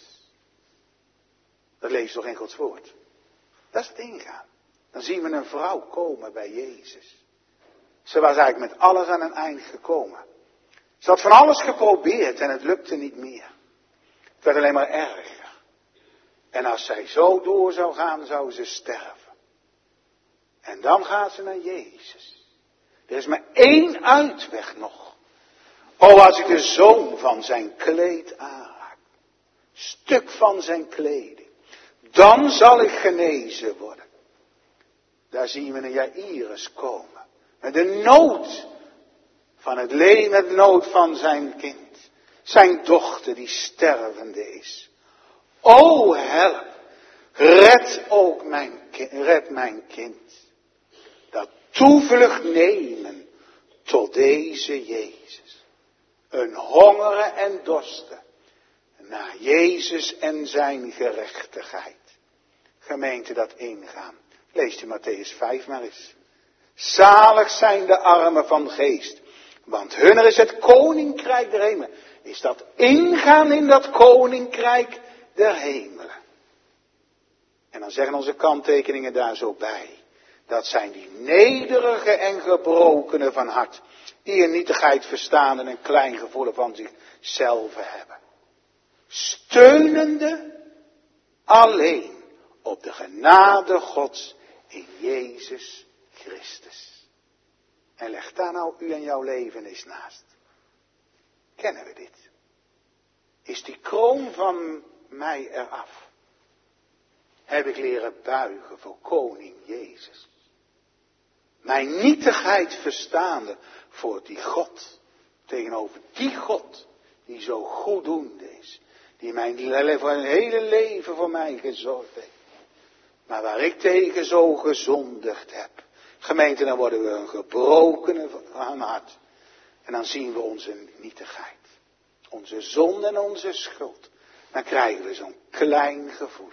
Dat lees je toch in Gods woord? Dat is het ingaan. Dan zien we een vrouw komen bij Jezus. Ze was eigenlijk met alles aan een eind gekomen. Ze had van alles geprobeerd en het lukte niet meer. Het werd alleen maar erger. En als zij zo door zou gaan, zou ze sterven. En dan gaat ze naar Jezus. Er is maar één uitweg nog. O, als ik de zoom van zijn kleed aanraak. Stuk van zijn kleding. Dan zal ik genezen worden. Daar zien we een Jairus komen. Met de nood van het leven, met de nood van zijn kind. Zijn dochter die stervende is. O, help. Red ook mijn kind. Red mijn kind. Dat toevlucht nemen tot deze Jezus. Een hongeren en dorsten naar Jezus en zijn gerechtigheid. Gemeente, dat ingaan. Leest u Matthäus vijf maar eens. Zalig zijn de armen van geest, want hunner is het koninkrijk der hemelen. Is dat ingaan in dat koninkrijk der hemelen. En dan zeggen onze kanttekeningen daar zo bij. Dat zijn die nederige en gebrokenen van hart. Die een nietigheid verstaan en een klein gevoel van zichzelf hebben. Steunende alleen op de genade Gods in Jezus Christus. En leg daar nou u en jouw leven eens naast. Kennen we dit? Is die kroon van mij eraf? Heb ik leren buigen voor koning Jezus. Mijn nietigheid verstaande voor die God. Tegenover die God die zo goeddoende is. Die mijn hele leven voor mij gezorgd heeft. Maar waar ik tegen zo gezondigd heb. Gemeente, dan worden we een gebrokene van hart. En dan zien we onze nietigheid. Onze zonde en onze schuld. Dan krijgen we zo'n klein gevoel.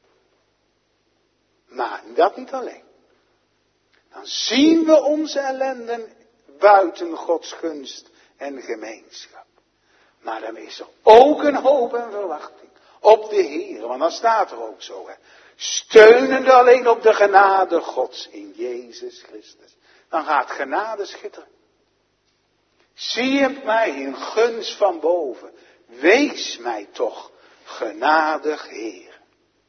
Maar dat niet alleen. Dan zien we onze ellenden buiten Gods gunst en gemeenschap. Maar dan is er ook een hoop en verwachting op de Heer. Want dan staat er ook zo. Hè, steunende alleen op de genade Gods in Jezus Christus. Dan gaat genade schitteren. Zie op mij in gunst van boven. Wees mij toch genadig Heer.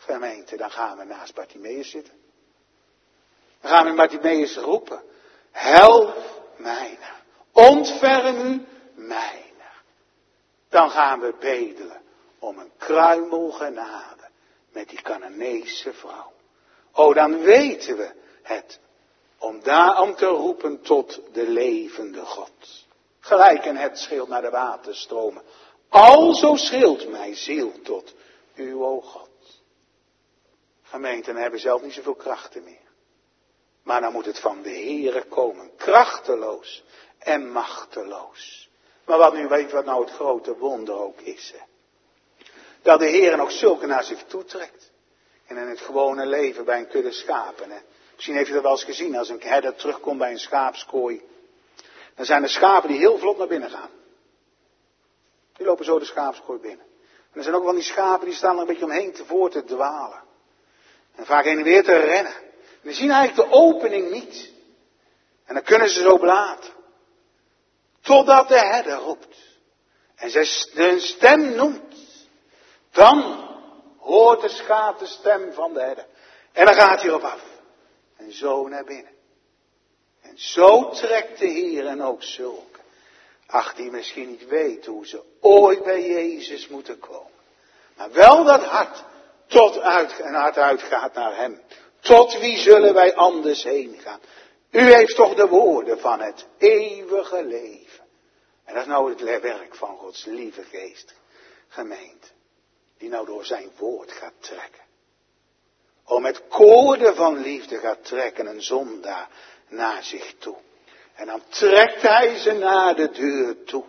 Gemeente, dan gaan we naast Bartimeus zitten. Dan gaan we Bartimeus roepen. Help mij. Ontferm u mij. Dan gaan we bedelen om een kruimel genade met die Canaanese vrouw. O, dan weten we het. Om daarom te roepen tot de levende God. Gelijk een het schreeuwt naar de waterstromen. Alzo schreeuwt mijn ziel tot u, o God. Gemeenten hebben zelf niet zoveel krachten meer. Maar dan moet het van de Heere komen. Krachteloos en machteloos. Maar wat nu weet wat nou het grote wonder ook is. Hè? Dat de Heer nog zulke naar zich toetrekt. En in het gewone leven bij een kudde schapen. Hè? Misschien heeft u dat wel eens gezien. Als een herder terugkomt bij een schaapskooi. Dan zijn er schapen die heel vlot naar binnen gaan. Die lopen zo de schaapskooi binnen. En er zijn ook wel die schapen die staan er een beetje omheen te voor te dwalen. En vaak heen en weer te rennen. En die zien eigenlijk de opening niet. En dan kunnen ze zo blaten. Totdat de herder roept. En zijn stem noemt. Dan hoort de schaap de stem van de herder. En dan gaat hij erop af. En zo naar binnen. En zo trekt de Heer en ook zulke. Ach, die misschien niet weten hoe ze ooit bij Jezus moeten komen. Maar wel dat hart tot uit, en hart uitgaat naar hem. Tot wie zullen wij anders heen gaan? U heeft toch de woorden van het eeuwige leven. En dat is nou het werk van Gods lieve geest. Gemeente. Die nou door zijn woord gaat trekken. Om met koorden van liefde gaat trekken een zondaar naar zich toe. En dan trekt hij ze naar de deur toe.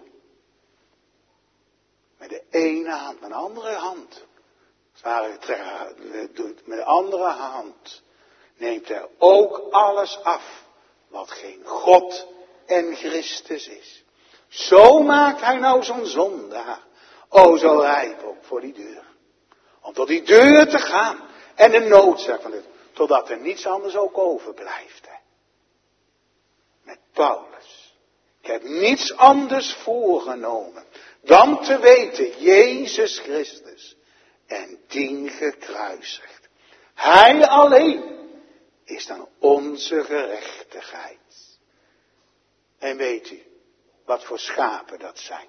Met de ene hand, met de andere hand. Met de andere hand neemt hij ook alles af wat geen God en Christus is. Zo maakt hij nou zo'n zondaar. O, zo rijp ook voor die deur. Om tot die deur te gaan. En de noodzaak van dit. Totdat er niets anders ook overblijft. Hè. Met Paulus. Ik heb niets anders voorgenomen. Dan te weten. Jezus Christus. En dien gekruisigd. Hij alleen. Is dan onze gerechtigheid. En weet u. Wat voor schapen dat zijn.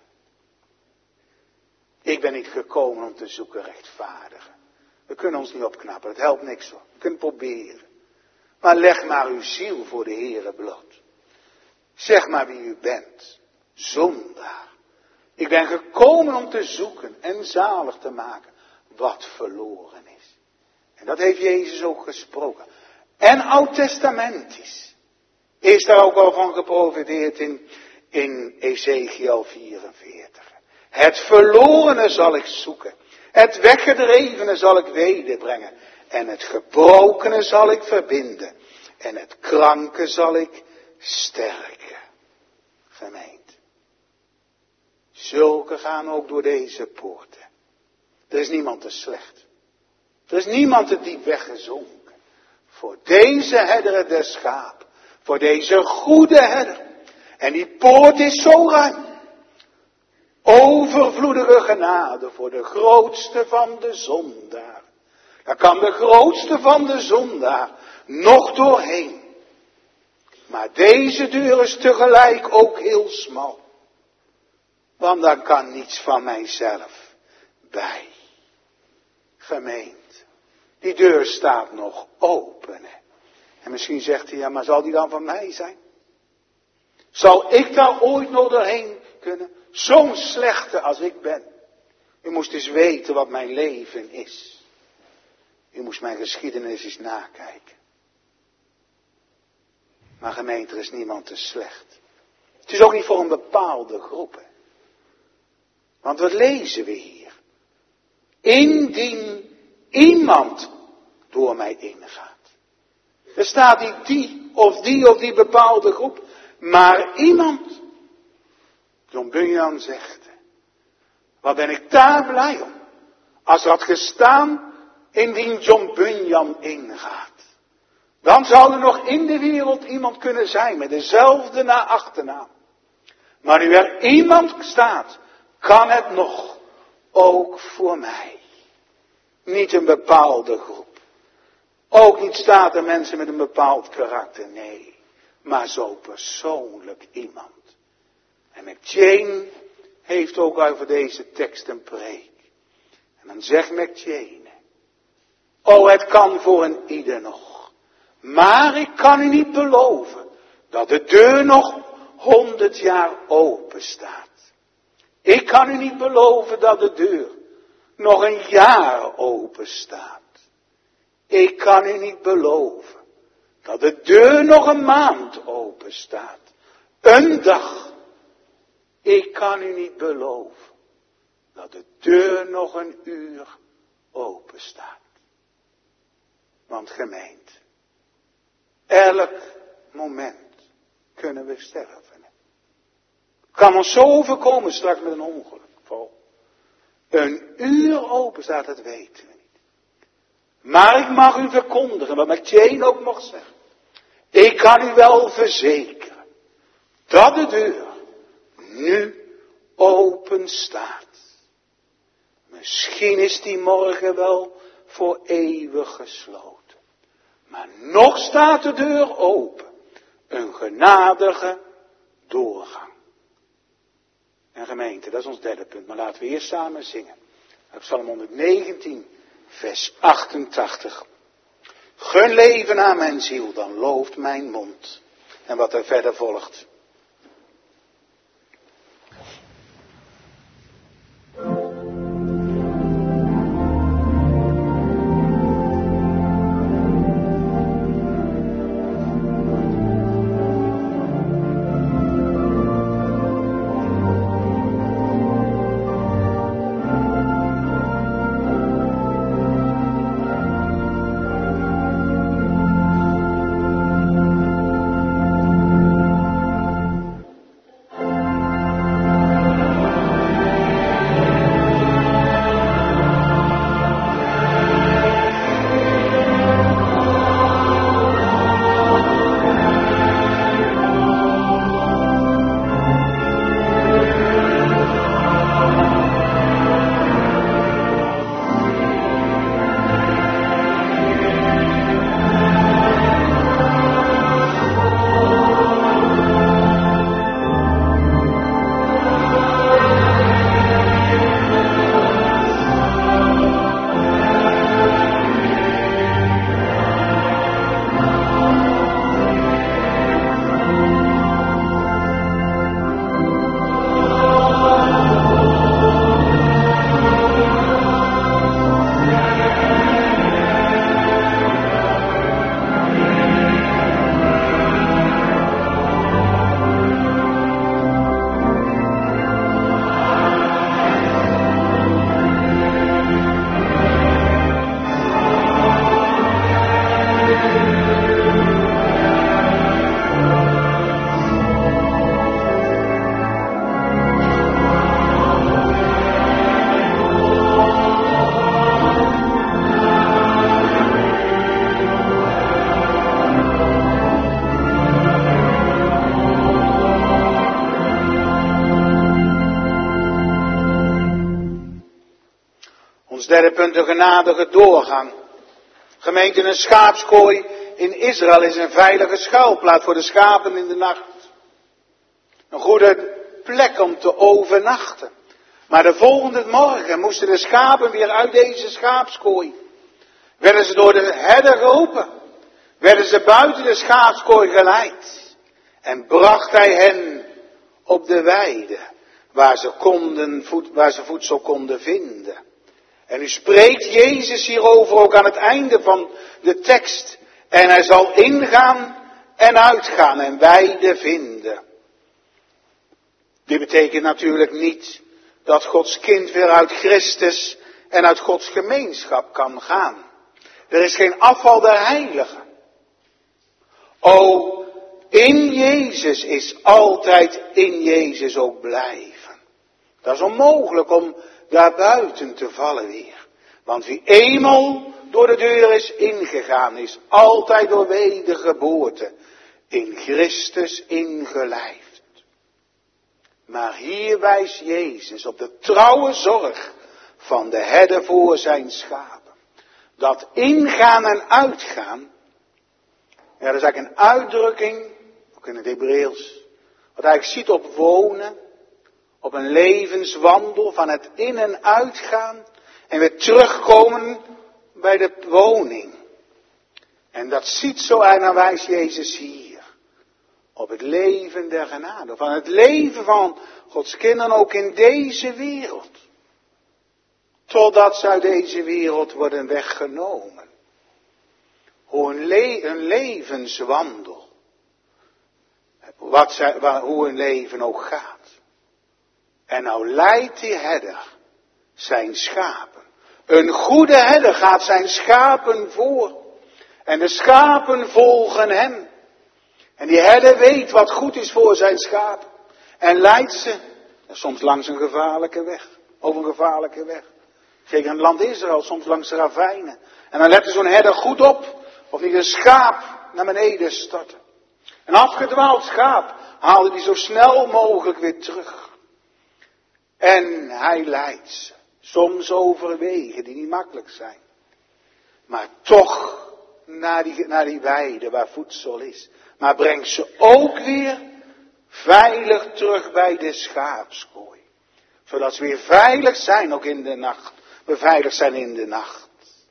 Ik ben niet gekomen om te zoeken rechtvaardigen. We kunnen ons niet opknappen, het helpt niks hoor. We kunnen proberen. Maar leg maar uw ziel voor de Heere bloot. Zeg maar wie u bent. Zondaar. Ik ben gekomen om te zoeken en zalig te maken wat verloren is. En dat heeft Jezus ook gesproken. En oud-testamentisch is daar ook al van geprofiteerd in, in Ezekiel vierenveertig. Het verlorene zal ik zoeken. Het weggedrevene zal ik wederbrengen. En het gebrokene zal ik verbinden. En het kranke zal ik sterken. Gemeente. Zulke gaan ook door deze poorten. Er is niemand te slecht. Er is niemand te diep weggezonken. Voor deze herder der schaap. Voor deze goede herder. En die poort is zo ruim. Overvloedige genade voor de grootste van de zondaar. Daar kan de grootste van de zondaar nog doorheen. Maar deze deur is tegelijk ook heel smal. Want daar kan niets van mijzelf bij. Gemeente, die deur staat nog open. Hè? En misschien zegt hij, ja, maar zal die dan van mij zijn? Zal ik daar ooit nog doorheen kunnen? Zo'n slechte als ik ben. U moest eens weten wat mijn leven is. U moest mijn geschiedenis eens nakijken. Maar gemeente, er is niemand te slecht. Het is ook niet voor een bepaalde groep. Hè? Want wat lezen we hier? Indien iemand door mij ingaat. Er staat niet die of die of die bepaalde groep. Maar iemand. John Bunyan zegt. Wat ben ik daar blij om. Als er had gestaan. Indien John Bunyan ingaat. Dan zou er nog in de wereld iemand kunnen zijn. Met dezelfde na achternaam. Maar nu er iemand staat. Kan het nog. Ook voor mij. Niet een bepaalde groep. Ook niet staat er mensen met een bepaald karakter. Nee, maar zo persoonlijk iemand. En McCheyne heeft ook over deze tekst een preek. En dan zegt McCheyne: oh, het kan voor een ieder nog. Maar ik kan u niet beloven dat de deur nog honderd jaar open staat. Ik kan u niet beloven dat de deur nog een jaar open staat. Ik kan u niet beloven dat de deur nog een maand open staat. Een dag. Ik kan u niet beloven dat de deur nog een uur open staat. Want gemeente, elk moment kunnen we sterven. Kan ons zo overkomen straks met een ongeluk. Een uur open staat, dat weten we niet. Maar ik mag u verkondigen, wat McCheyne ook mocht zeggen. Ik kan u wel verzekeren dat de deur nu open staat. Misschien is die morgen wel voor eeuwig gesloten. Maar nog staat de deur open. Een genadige doorgang. En gemeente, dat is ons derde punt. Maar laten we eerst samen zingen. Uit Psalm honderdnegentien, vers achtentachtig. Gun leven aan mijn ziel, dan looft mijn mond. En wat er verder volgt. Derde punt, de genadige doorgang. Gemeente, een schaapskooi in Israël is een veilige schuilplaats voor de schapen in de nacht. Een goede plek om te overnachten. Maar de volgende morgen moesten de schapen weer uit deze schaapskooi. Werden ze door de herder geroepen. Werden ze buiten de schaapskooi geleid. En bracht hij hen op de weide, waar ze, konden, waar ze voedsel konden vinden. En u spreekt Jezus hierover ook aan het einde van de tekst. En hij zal ingaan en uitgaan en weide vinden. Dit betekent natuurlijk niet dat Gods kind weer uit Christus en uit Gods gemeenschap kan gaan. Er is geen afval der heiligen. O, in Jezus is altijd in Jezus ook blijven. Dat is onmogelijk om daar buiten te vallen weer. Want wie eenmaal door de deur is ingegaan, is altijd door wedergeboorte in Christus ingelijfd. Maar hier wijst Jezus op de trouwe zorg van de herder voor zijn schapen. Dat ingaan en uitgaan, ja, dat is eigenlijk een uitdrukking, ook in het Hebreeuws, wat eigenlijk ziet op wonen, op een levenswandel van het in- en uitgaan en weer terugkomen bij de woning. En dat ziet zo en wijst Jezus hier. Op het leven der genade. Van het leven van Gods kinderen ook in deze wereld. Totdat ze uit deze wereld worden weggenomen. Hoe een, le- een levenswandel. Wat zij, waar, hoe een leven ook gaat. En nou leidt die herder zijn schapen. Een goede herder gaat zijn schapen voor. En de schapen volgen hem. En die herder weet wat goed is voor zijn schapen. En leidt ze, soms langs een gevaarlijke weg. Over een gevaarlijke weg. Zeker in het land Israël, soms langs de ravijnen. En dan lette zo'n herder goed op. Of niet een schaap naar beneden storten. Een afgedwaald schaap haalde die zo snel mogelijk weer terug. En hij leidt ze. Soms over wegen die niet makkelijk zijn. Maar toch naar die, naar die weide waar voedsel is. Maar brengt ze ook weer veilig terug bij de schaapskooi. Zodat ze weer veilig zijn ook in de nacht. Beveiligd zijn in de nacht.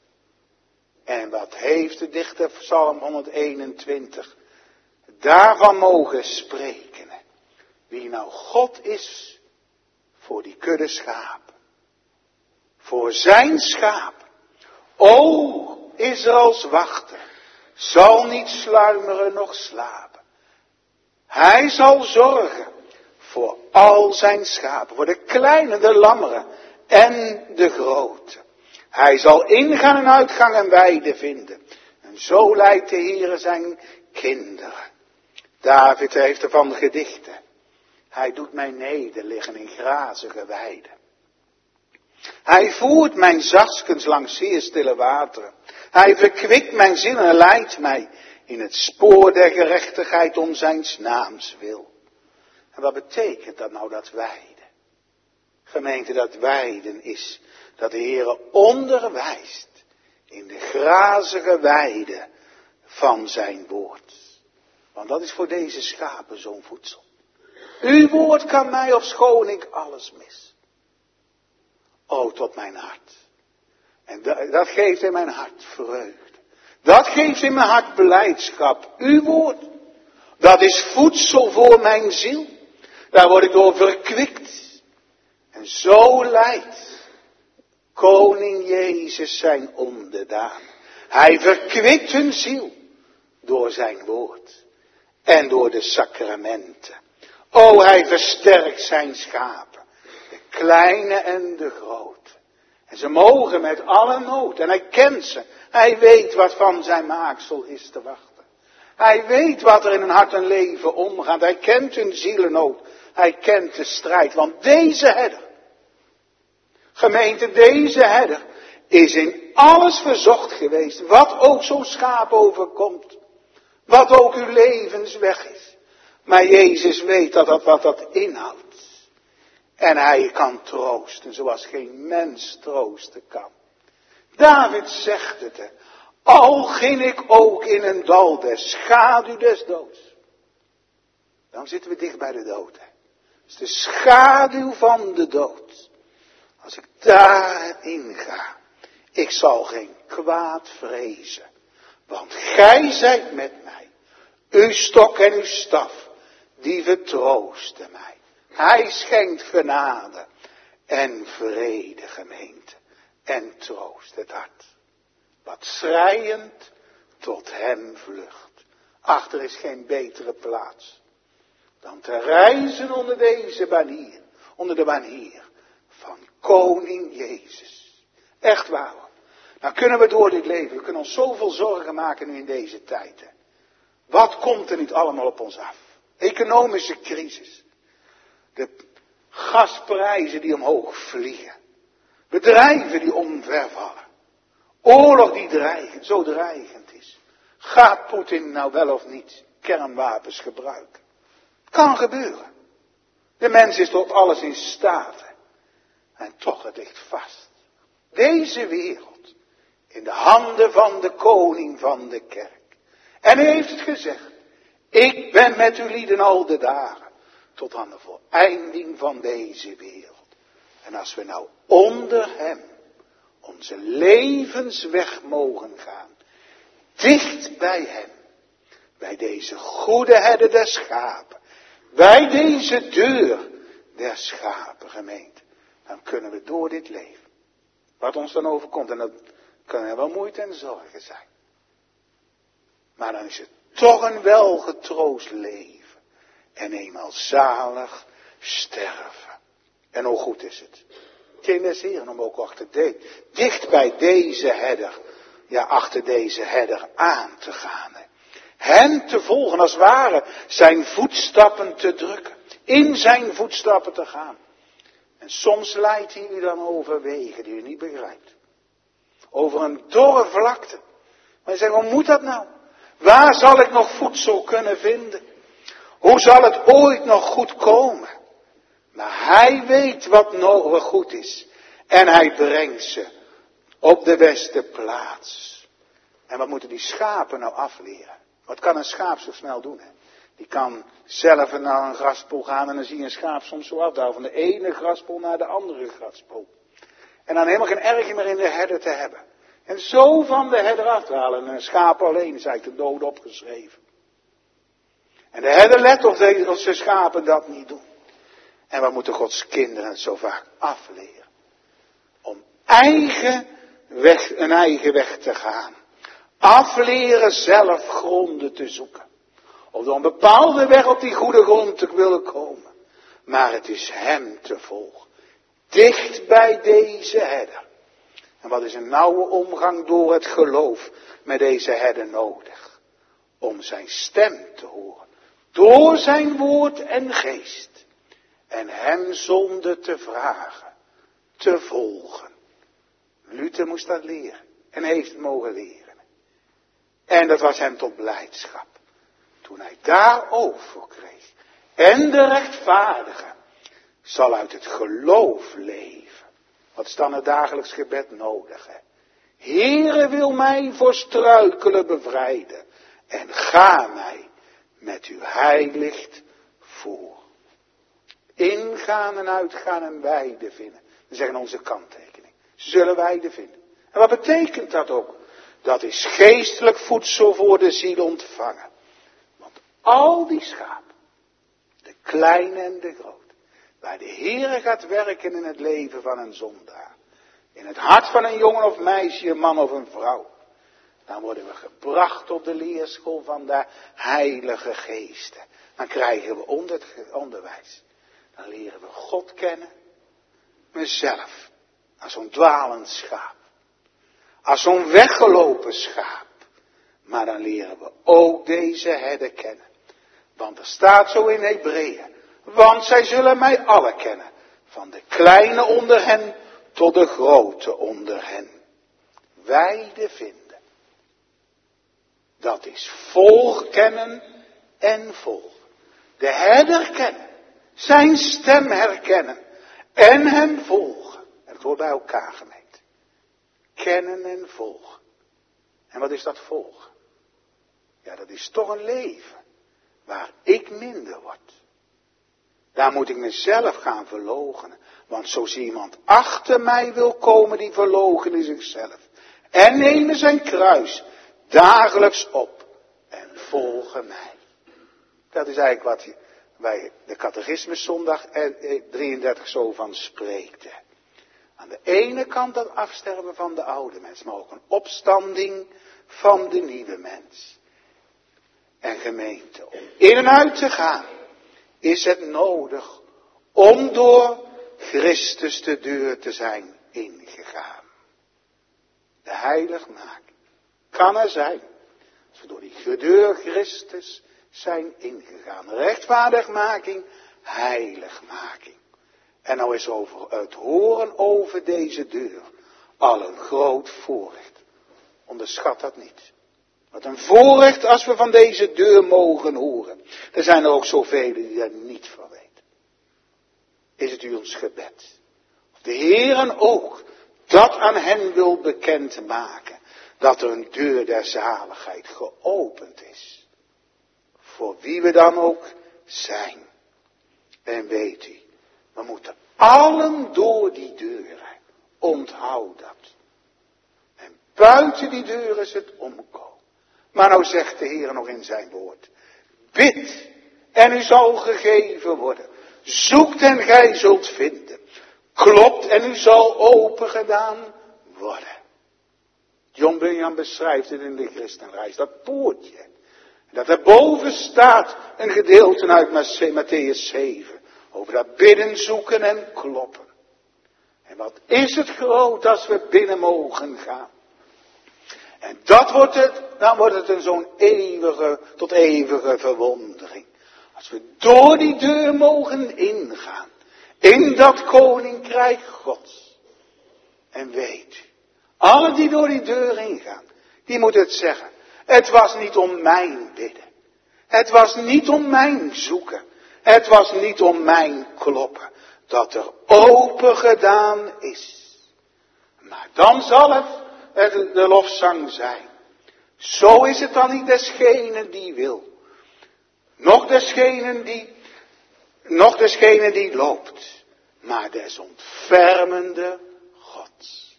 En wat heeft de dichter Psalm honderdeenentwintig daarvan mogen spreken. Wie nou God is voor die kudde schapen. Voor zijn schaap. O, Israëls wachter, zal niet sluimeren noch slapen. Hij zal zorgen voor al zijn schapen, voor de kleine, de lammeren en de grote. Hij zal ingaan en uitgang en weide vinden. En zo leidt de Heere zijn kinderen. David heeft ervan gedichten. Hij doet mij nederliggen in grazige weiden. Hij voert mijn zachtkens langs zeer stille wateren. Hij verkwikt mijn zinnen en leidt mij in het spoor der gerechtigheid om zijn naams wil. En wat betekent dat nou, dat weiden? Gemeente, dat weiden is dat de Heere onderwijst in de grazige weide van zijn woord. Want dat is voor deze schapen zo'n voedsel. Uw woord kan mij, ofschoon ik alles mis. O, tot mijn hart. En dat, dat geeft in mijn hart vreugde. Dat geeft in mijn hart blijdschap. Uw woord. Dat is voedsel voor mijn ziel. Daar word ik door verkwikt. En zo leidt Koning Jezus zijn onderdaan. Hij verkwikt hun ziel door zijn woord. En door de sacramenten. O, hij versterkt zijn schapen. De kleine en de grote. En ze mogen met alle nood. En hij kent ze. Hij weet wat van zijn maaksel is te wachten. Hij weet wat er in hun hart en leven omgaat. Hij kent hun zielennood. Hij kent de strijd. Want deze herder. Gemeente, deze herder is in alles verzocht geweest. Wat ook zo'n schaap overkomt. Wat ook uw levensweg is. Maar Jezus weet dat dat wat dat inhoudt. En hij kan troosten zoals geen mens troosten kan. David zegt het. Hè, al ging ik ook in een dal des schaduw des doods. Dan zitten we dicht bij de dood. Hè. Het is de schaduw van de dood. Als ik daarin ga. Ik zal geen kwaad vrezen. Want gij zijt met mij. Uw stok en uw staf. Die vertroosten mij. Hij schenkt genade en vrede, gemeente, en troost het hart. Wat schreiend tot hem vlucht. Ach, er is geen betere plaats dan te reizen onder deze banier, onder de banier van Koning Jezus. Echt waar. Nou kunnen we door dit leven, we kunnen ons zoveel zorgen maken nu in deze tijden. Wat komt er niet allemaal op ons af? Economische crisis. De gasprijzen die omhoog vliegen. Bedrijven die omvervallen. Oorlog die dreigen, zo dreigend is. Gaat Poetin nou wel of niet kernwapens gebruiken? Kan gebeuren. De mens is tot alles in staat. En toch, het ligt vast. Deze wereld In de handen van de koning van de kerk. En hij heeft het gezegd. Ik ben met u lieden al de dagen. Tot aan de voleinding van deze wereld. En als we nou onder hem onze levensweg mogen gaan. Dicht bij hem. Bij deze goede herder der schapen. Bij deze deur der schapen, gemeente. Dan kunnen we door dit leven. Wat ons dan overkomt. En dat kan wel moeite en zorgen zijn. Maar dan is het toch een welgetroost leven. En eenmaal zalig sterven. En hoe goed is het. Tien des Heren om ook achter de, dicht bij deze herder. Ja, achter deze herder aan te gaan. Hè. Hem te volgen als het ware. Zijn voetstappen te drukken. In zijn voetstappen te gaan. En soms leidt hij u dan over wegen die u niet begrijpt. Over een dorre vlakte. Maar je zegt, hoe moet dat nou? Waar zal ik nog voedsel kunnen vinden? Hoe zal het ooit nog goed komen? Maar hij weet wat nodig goed is. En hij brengt ze op de beste plaats. En wat moeten die schapen nou afleren? Wat kan een schaap zo snel doen? Hè? Die kan zelf naar een graspoel gaan en dan zie je een schaap soms zo afdalen. Van de ene graspoel naar de andere graspoel. En dan helemaal geen erg meer in de herder te hebben. En zo van de herder afdalen. En een schaap alleen is eigenlijk de dood opgeschreven. En de herder let op dat zijn schapen dat niet doen. En wat moeten Gods kinderen het zo vaak afleren? Om eigen weg, een eigen weg te gaan. Afleren zelf gronden te zoeken. Of door een bepaalde weg op die goede grond te willen komen. Maar het is hem te volgen. Dicht bij deze herder. En wat is een nauwe omgang door het geloof met deze herder nodig? Om zijn stem te horen. Door zijn woord en geest. En hem zonder te vragen. Te volgen. Luther moest dat leren. En heeft het mogen leren. En dat was hem tot blijdschap. Toen hij daar oog voor kreeg. En de rechtvaardige zal uit het geloof leven. Wat is dan het dagelijks gebed nodig? Hè? Heere wil mij voor struikelen bevrijden. En ga mij met uw heilicht voor. Ingaan en uitgaan en weide vinden. Dat zeggen onze kanttekening. Zullen weide vinden. En wat betekent dat ook? Dat is geestelijk voedsel voor de ziel ontvangen. Want al die schapen, de kleine en de grote, waar de Heere gaat werken in het leven van een zondaar. In het hart van een jongen of meisje, een man of een vrouw. Dan worden we gebracht op de leerschool van de Heilige Geesten. Dan krijgen we onder het onderwijs. Dan leren we God kennen. Mezelf. Als zo'n dwalend schaap. Als zo'n weggelopen schaap. Maar dan leren we ook deze herder kennen. Want er staat zo in Hebreeën. Want zij zullen mij alle kennen. Van de kleine onder hen tot de grote onder hen. Weide vinden. Dat is volg kennen en volgen. De herder kennen. Zijn stem herkennen. En hem volgen. En het wordt bij elkaar gemeten. Kennen en volgen. En wat is dat volgen? Ja, dat is toch een leven. Waar ik minder word. Daar moet ik mezelf gaan verloochenen. Want zo zie iemand achter mij wil komen die verloochenen zichzelf. En nemen zijn kruis dagelijks op. En volgen mij. Dat is eigenlijk wat je bij de catechismus zondag drieëndertig zo van spreekt. Aan de ene kant dat afsterven van de oude mens. Maar ook een opstanding van de nieuwe mens. En gemeente, om in en uit te gaan. Is het nodig om door Christus de deur te zijn ingegaan. De heiligmaking kan er zijn. Als we door die deur Christus zijn ingegaan. Rechtvaardigmaking, heiligmaking. En nou is over het horen over deze deur al een groot voorrecht. Onderschat dat niet. Wat een voorrecht als we van deze deur mogen horen. Er zijn er ook zoveel die daar niet van weten. Is het u ons gebed? Of de Heeren ook dat aan hen wil bekend maken. dat er een deur der zaligheid geopend is. Voor wie we dan ook zijn. En weet u, we moeten allen door die deuren. Onthoud dat. En buiten die deur is het omkomen. Maar nou zegt de Heer nog in zijn woord. Bid en u zal gegeven worden. Zoekt en gij zult vinden. Klopt en u zal open gedaan worden. John Bunyan beschrijft het in de Christenreis. Dat poortje. Dat er boven staat een gedeelte uit Mattheüs zeven. Over dat bidden, zoeken en kloppen. En wat is het groot als we binnen mogen gaan. En dat wordt het, dan wordt het een zo'n eeuwige, tot eeuwige verwondering. Als we door die deur mogen ingaan. In dat koninkrijk Gods. En weet u, alle die door die deur ingaan, die moeten het zeggen. Het was niet om mijn bidden. Het was niet om mijn zoeken. Het was niet om mijn kloppen. Dat er open gedaan is. Maar dan zal het de lofzang zijn. Zo is het dan niet desgene die wil. Nog desgene die, nog desgene die loopt. Maar des ontfermende Gods.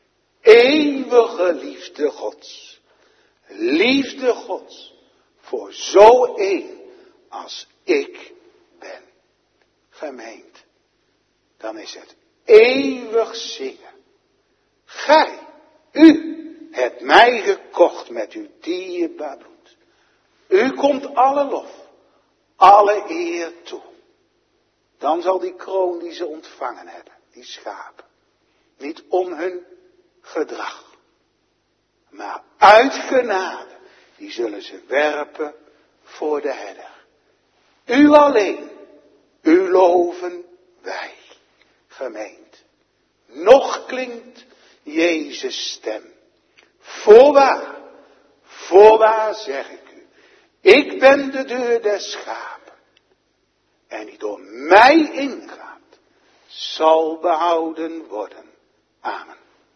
Eeuwige liefde Gods. Liefde Gods. Voor zo een als ik ben. Gemeente. Dan is het eeuwig zingen. Gij, u, hebt mij gekocht met uw dierbaar bloed. U komt alle lof, alle eer toe. Dan zal die kroon die ze ontvangen hebben, die schapen, niet om hun gedrag, maar uit genade, die zullen ze werpen voor de herder. U alleen, u loven wij. Gemeente. Nog klinkt Jezus' stem. Voorwaar, voorwaar zeg ik u. Ik ben de deur des schapen. En die door mij ingaat, zal behouden worden. Amen.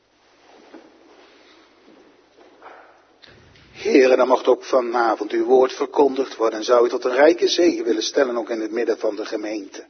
Heren, dan mocht ook vanavond uw woord verkondigd worden. En zou u tot een rijke zegen willen stellen, ook in het midden van de gemeente.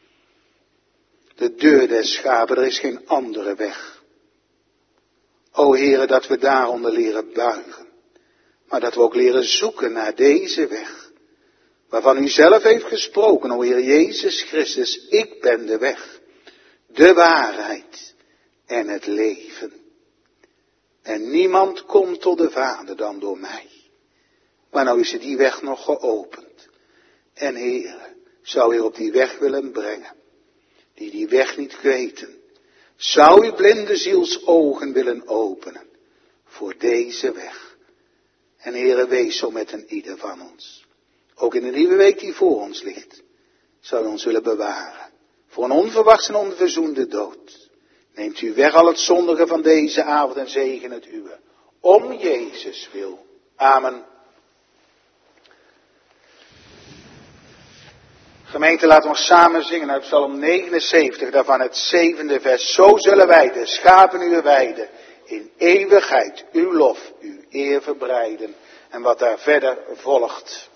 De deur des schapen, er is geen andere weg. O Heere, dat we daaronder leren buigen. Maar dat we ook leren zoeken naar deze weg. Waarvan u zelf heeft gesproken, o Heer Jezus Christus, ik ben de weg. De waarheid en het leven. En niemand komt tot de Vader dan door mij. Maar nou is die weg nog geopend. En Heere, zou u op die weg willen brengen. Die die weg niet weten. Zou u blinde zielsogen willen openen. Voor deze weg. En Heere, wees zo met een ieder van ons. Ook in de nieuwe week die voor ons ligt. Zou u ons willen bewaren. Voor een onverwachts en onverzoende dood. Neemt u weg al het zondige van deze avond en zegen het uwe. Om Jezus wil. Amen. Gemeente, laten we nog samen zingen uit Psalm negenenzeventig, daarvan het zevende vers. Zo zullen wij de schapen uw weiden, in eeuwigheid uw lof, uw eer verbreiden. En wat daar verder volgt.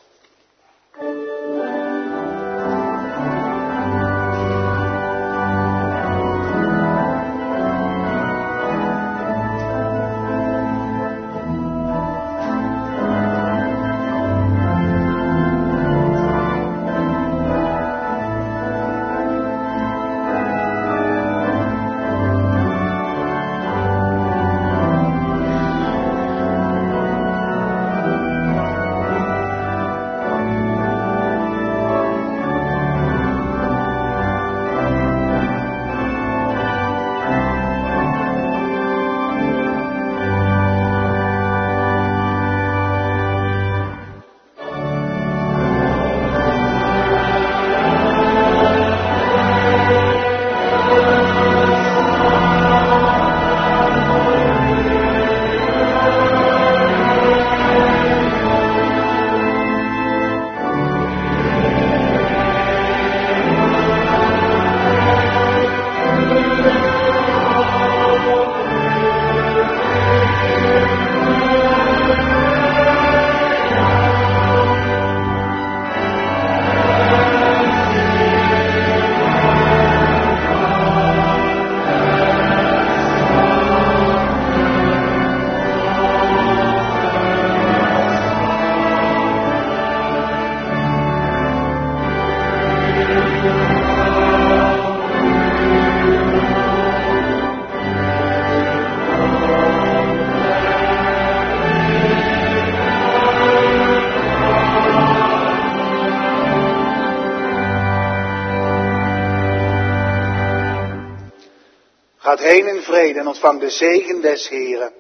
Gaat heen in vrede en ontvang de zegen des Heren.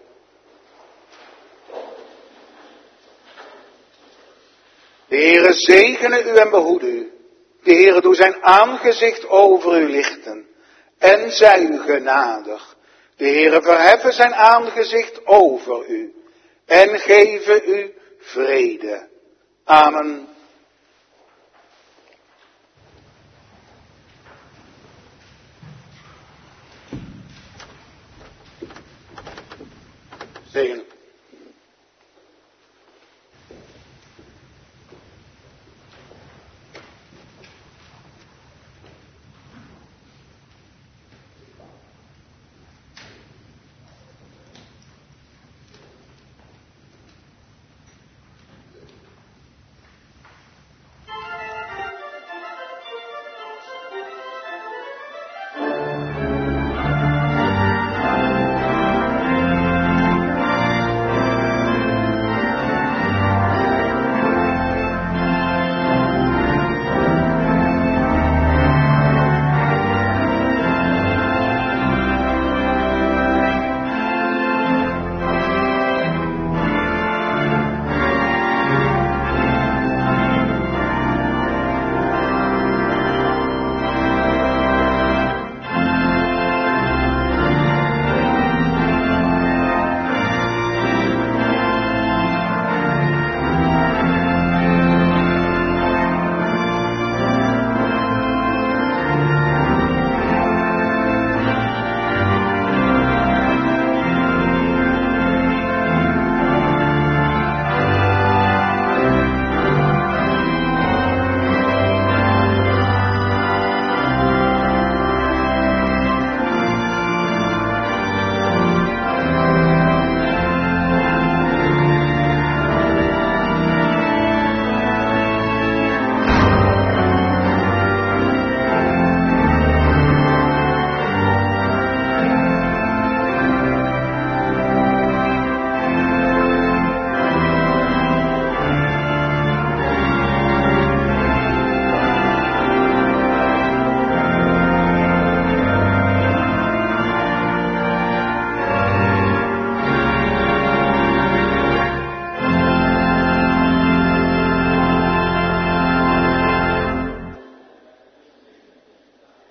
De Heere zegene u en behoede u. De Heere doe zijn aangezicht over u lichten en zij u genadig. De Heere verheffen zijn aangezicht over u en geven u vrede. Amen. Zegen.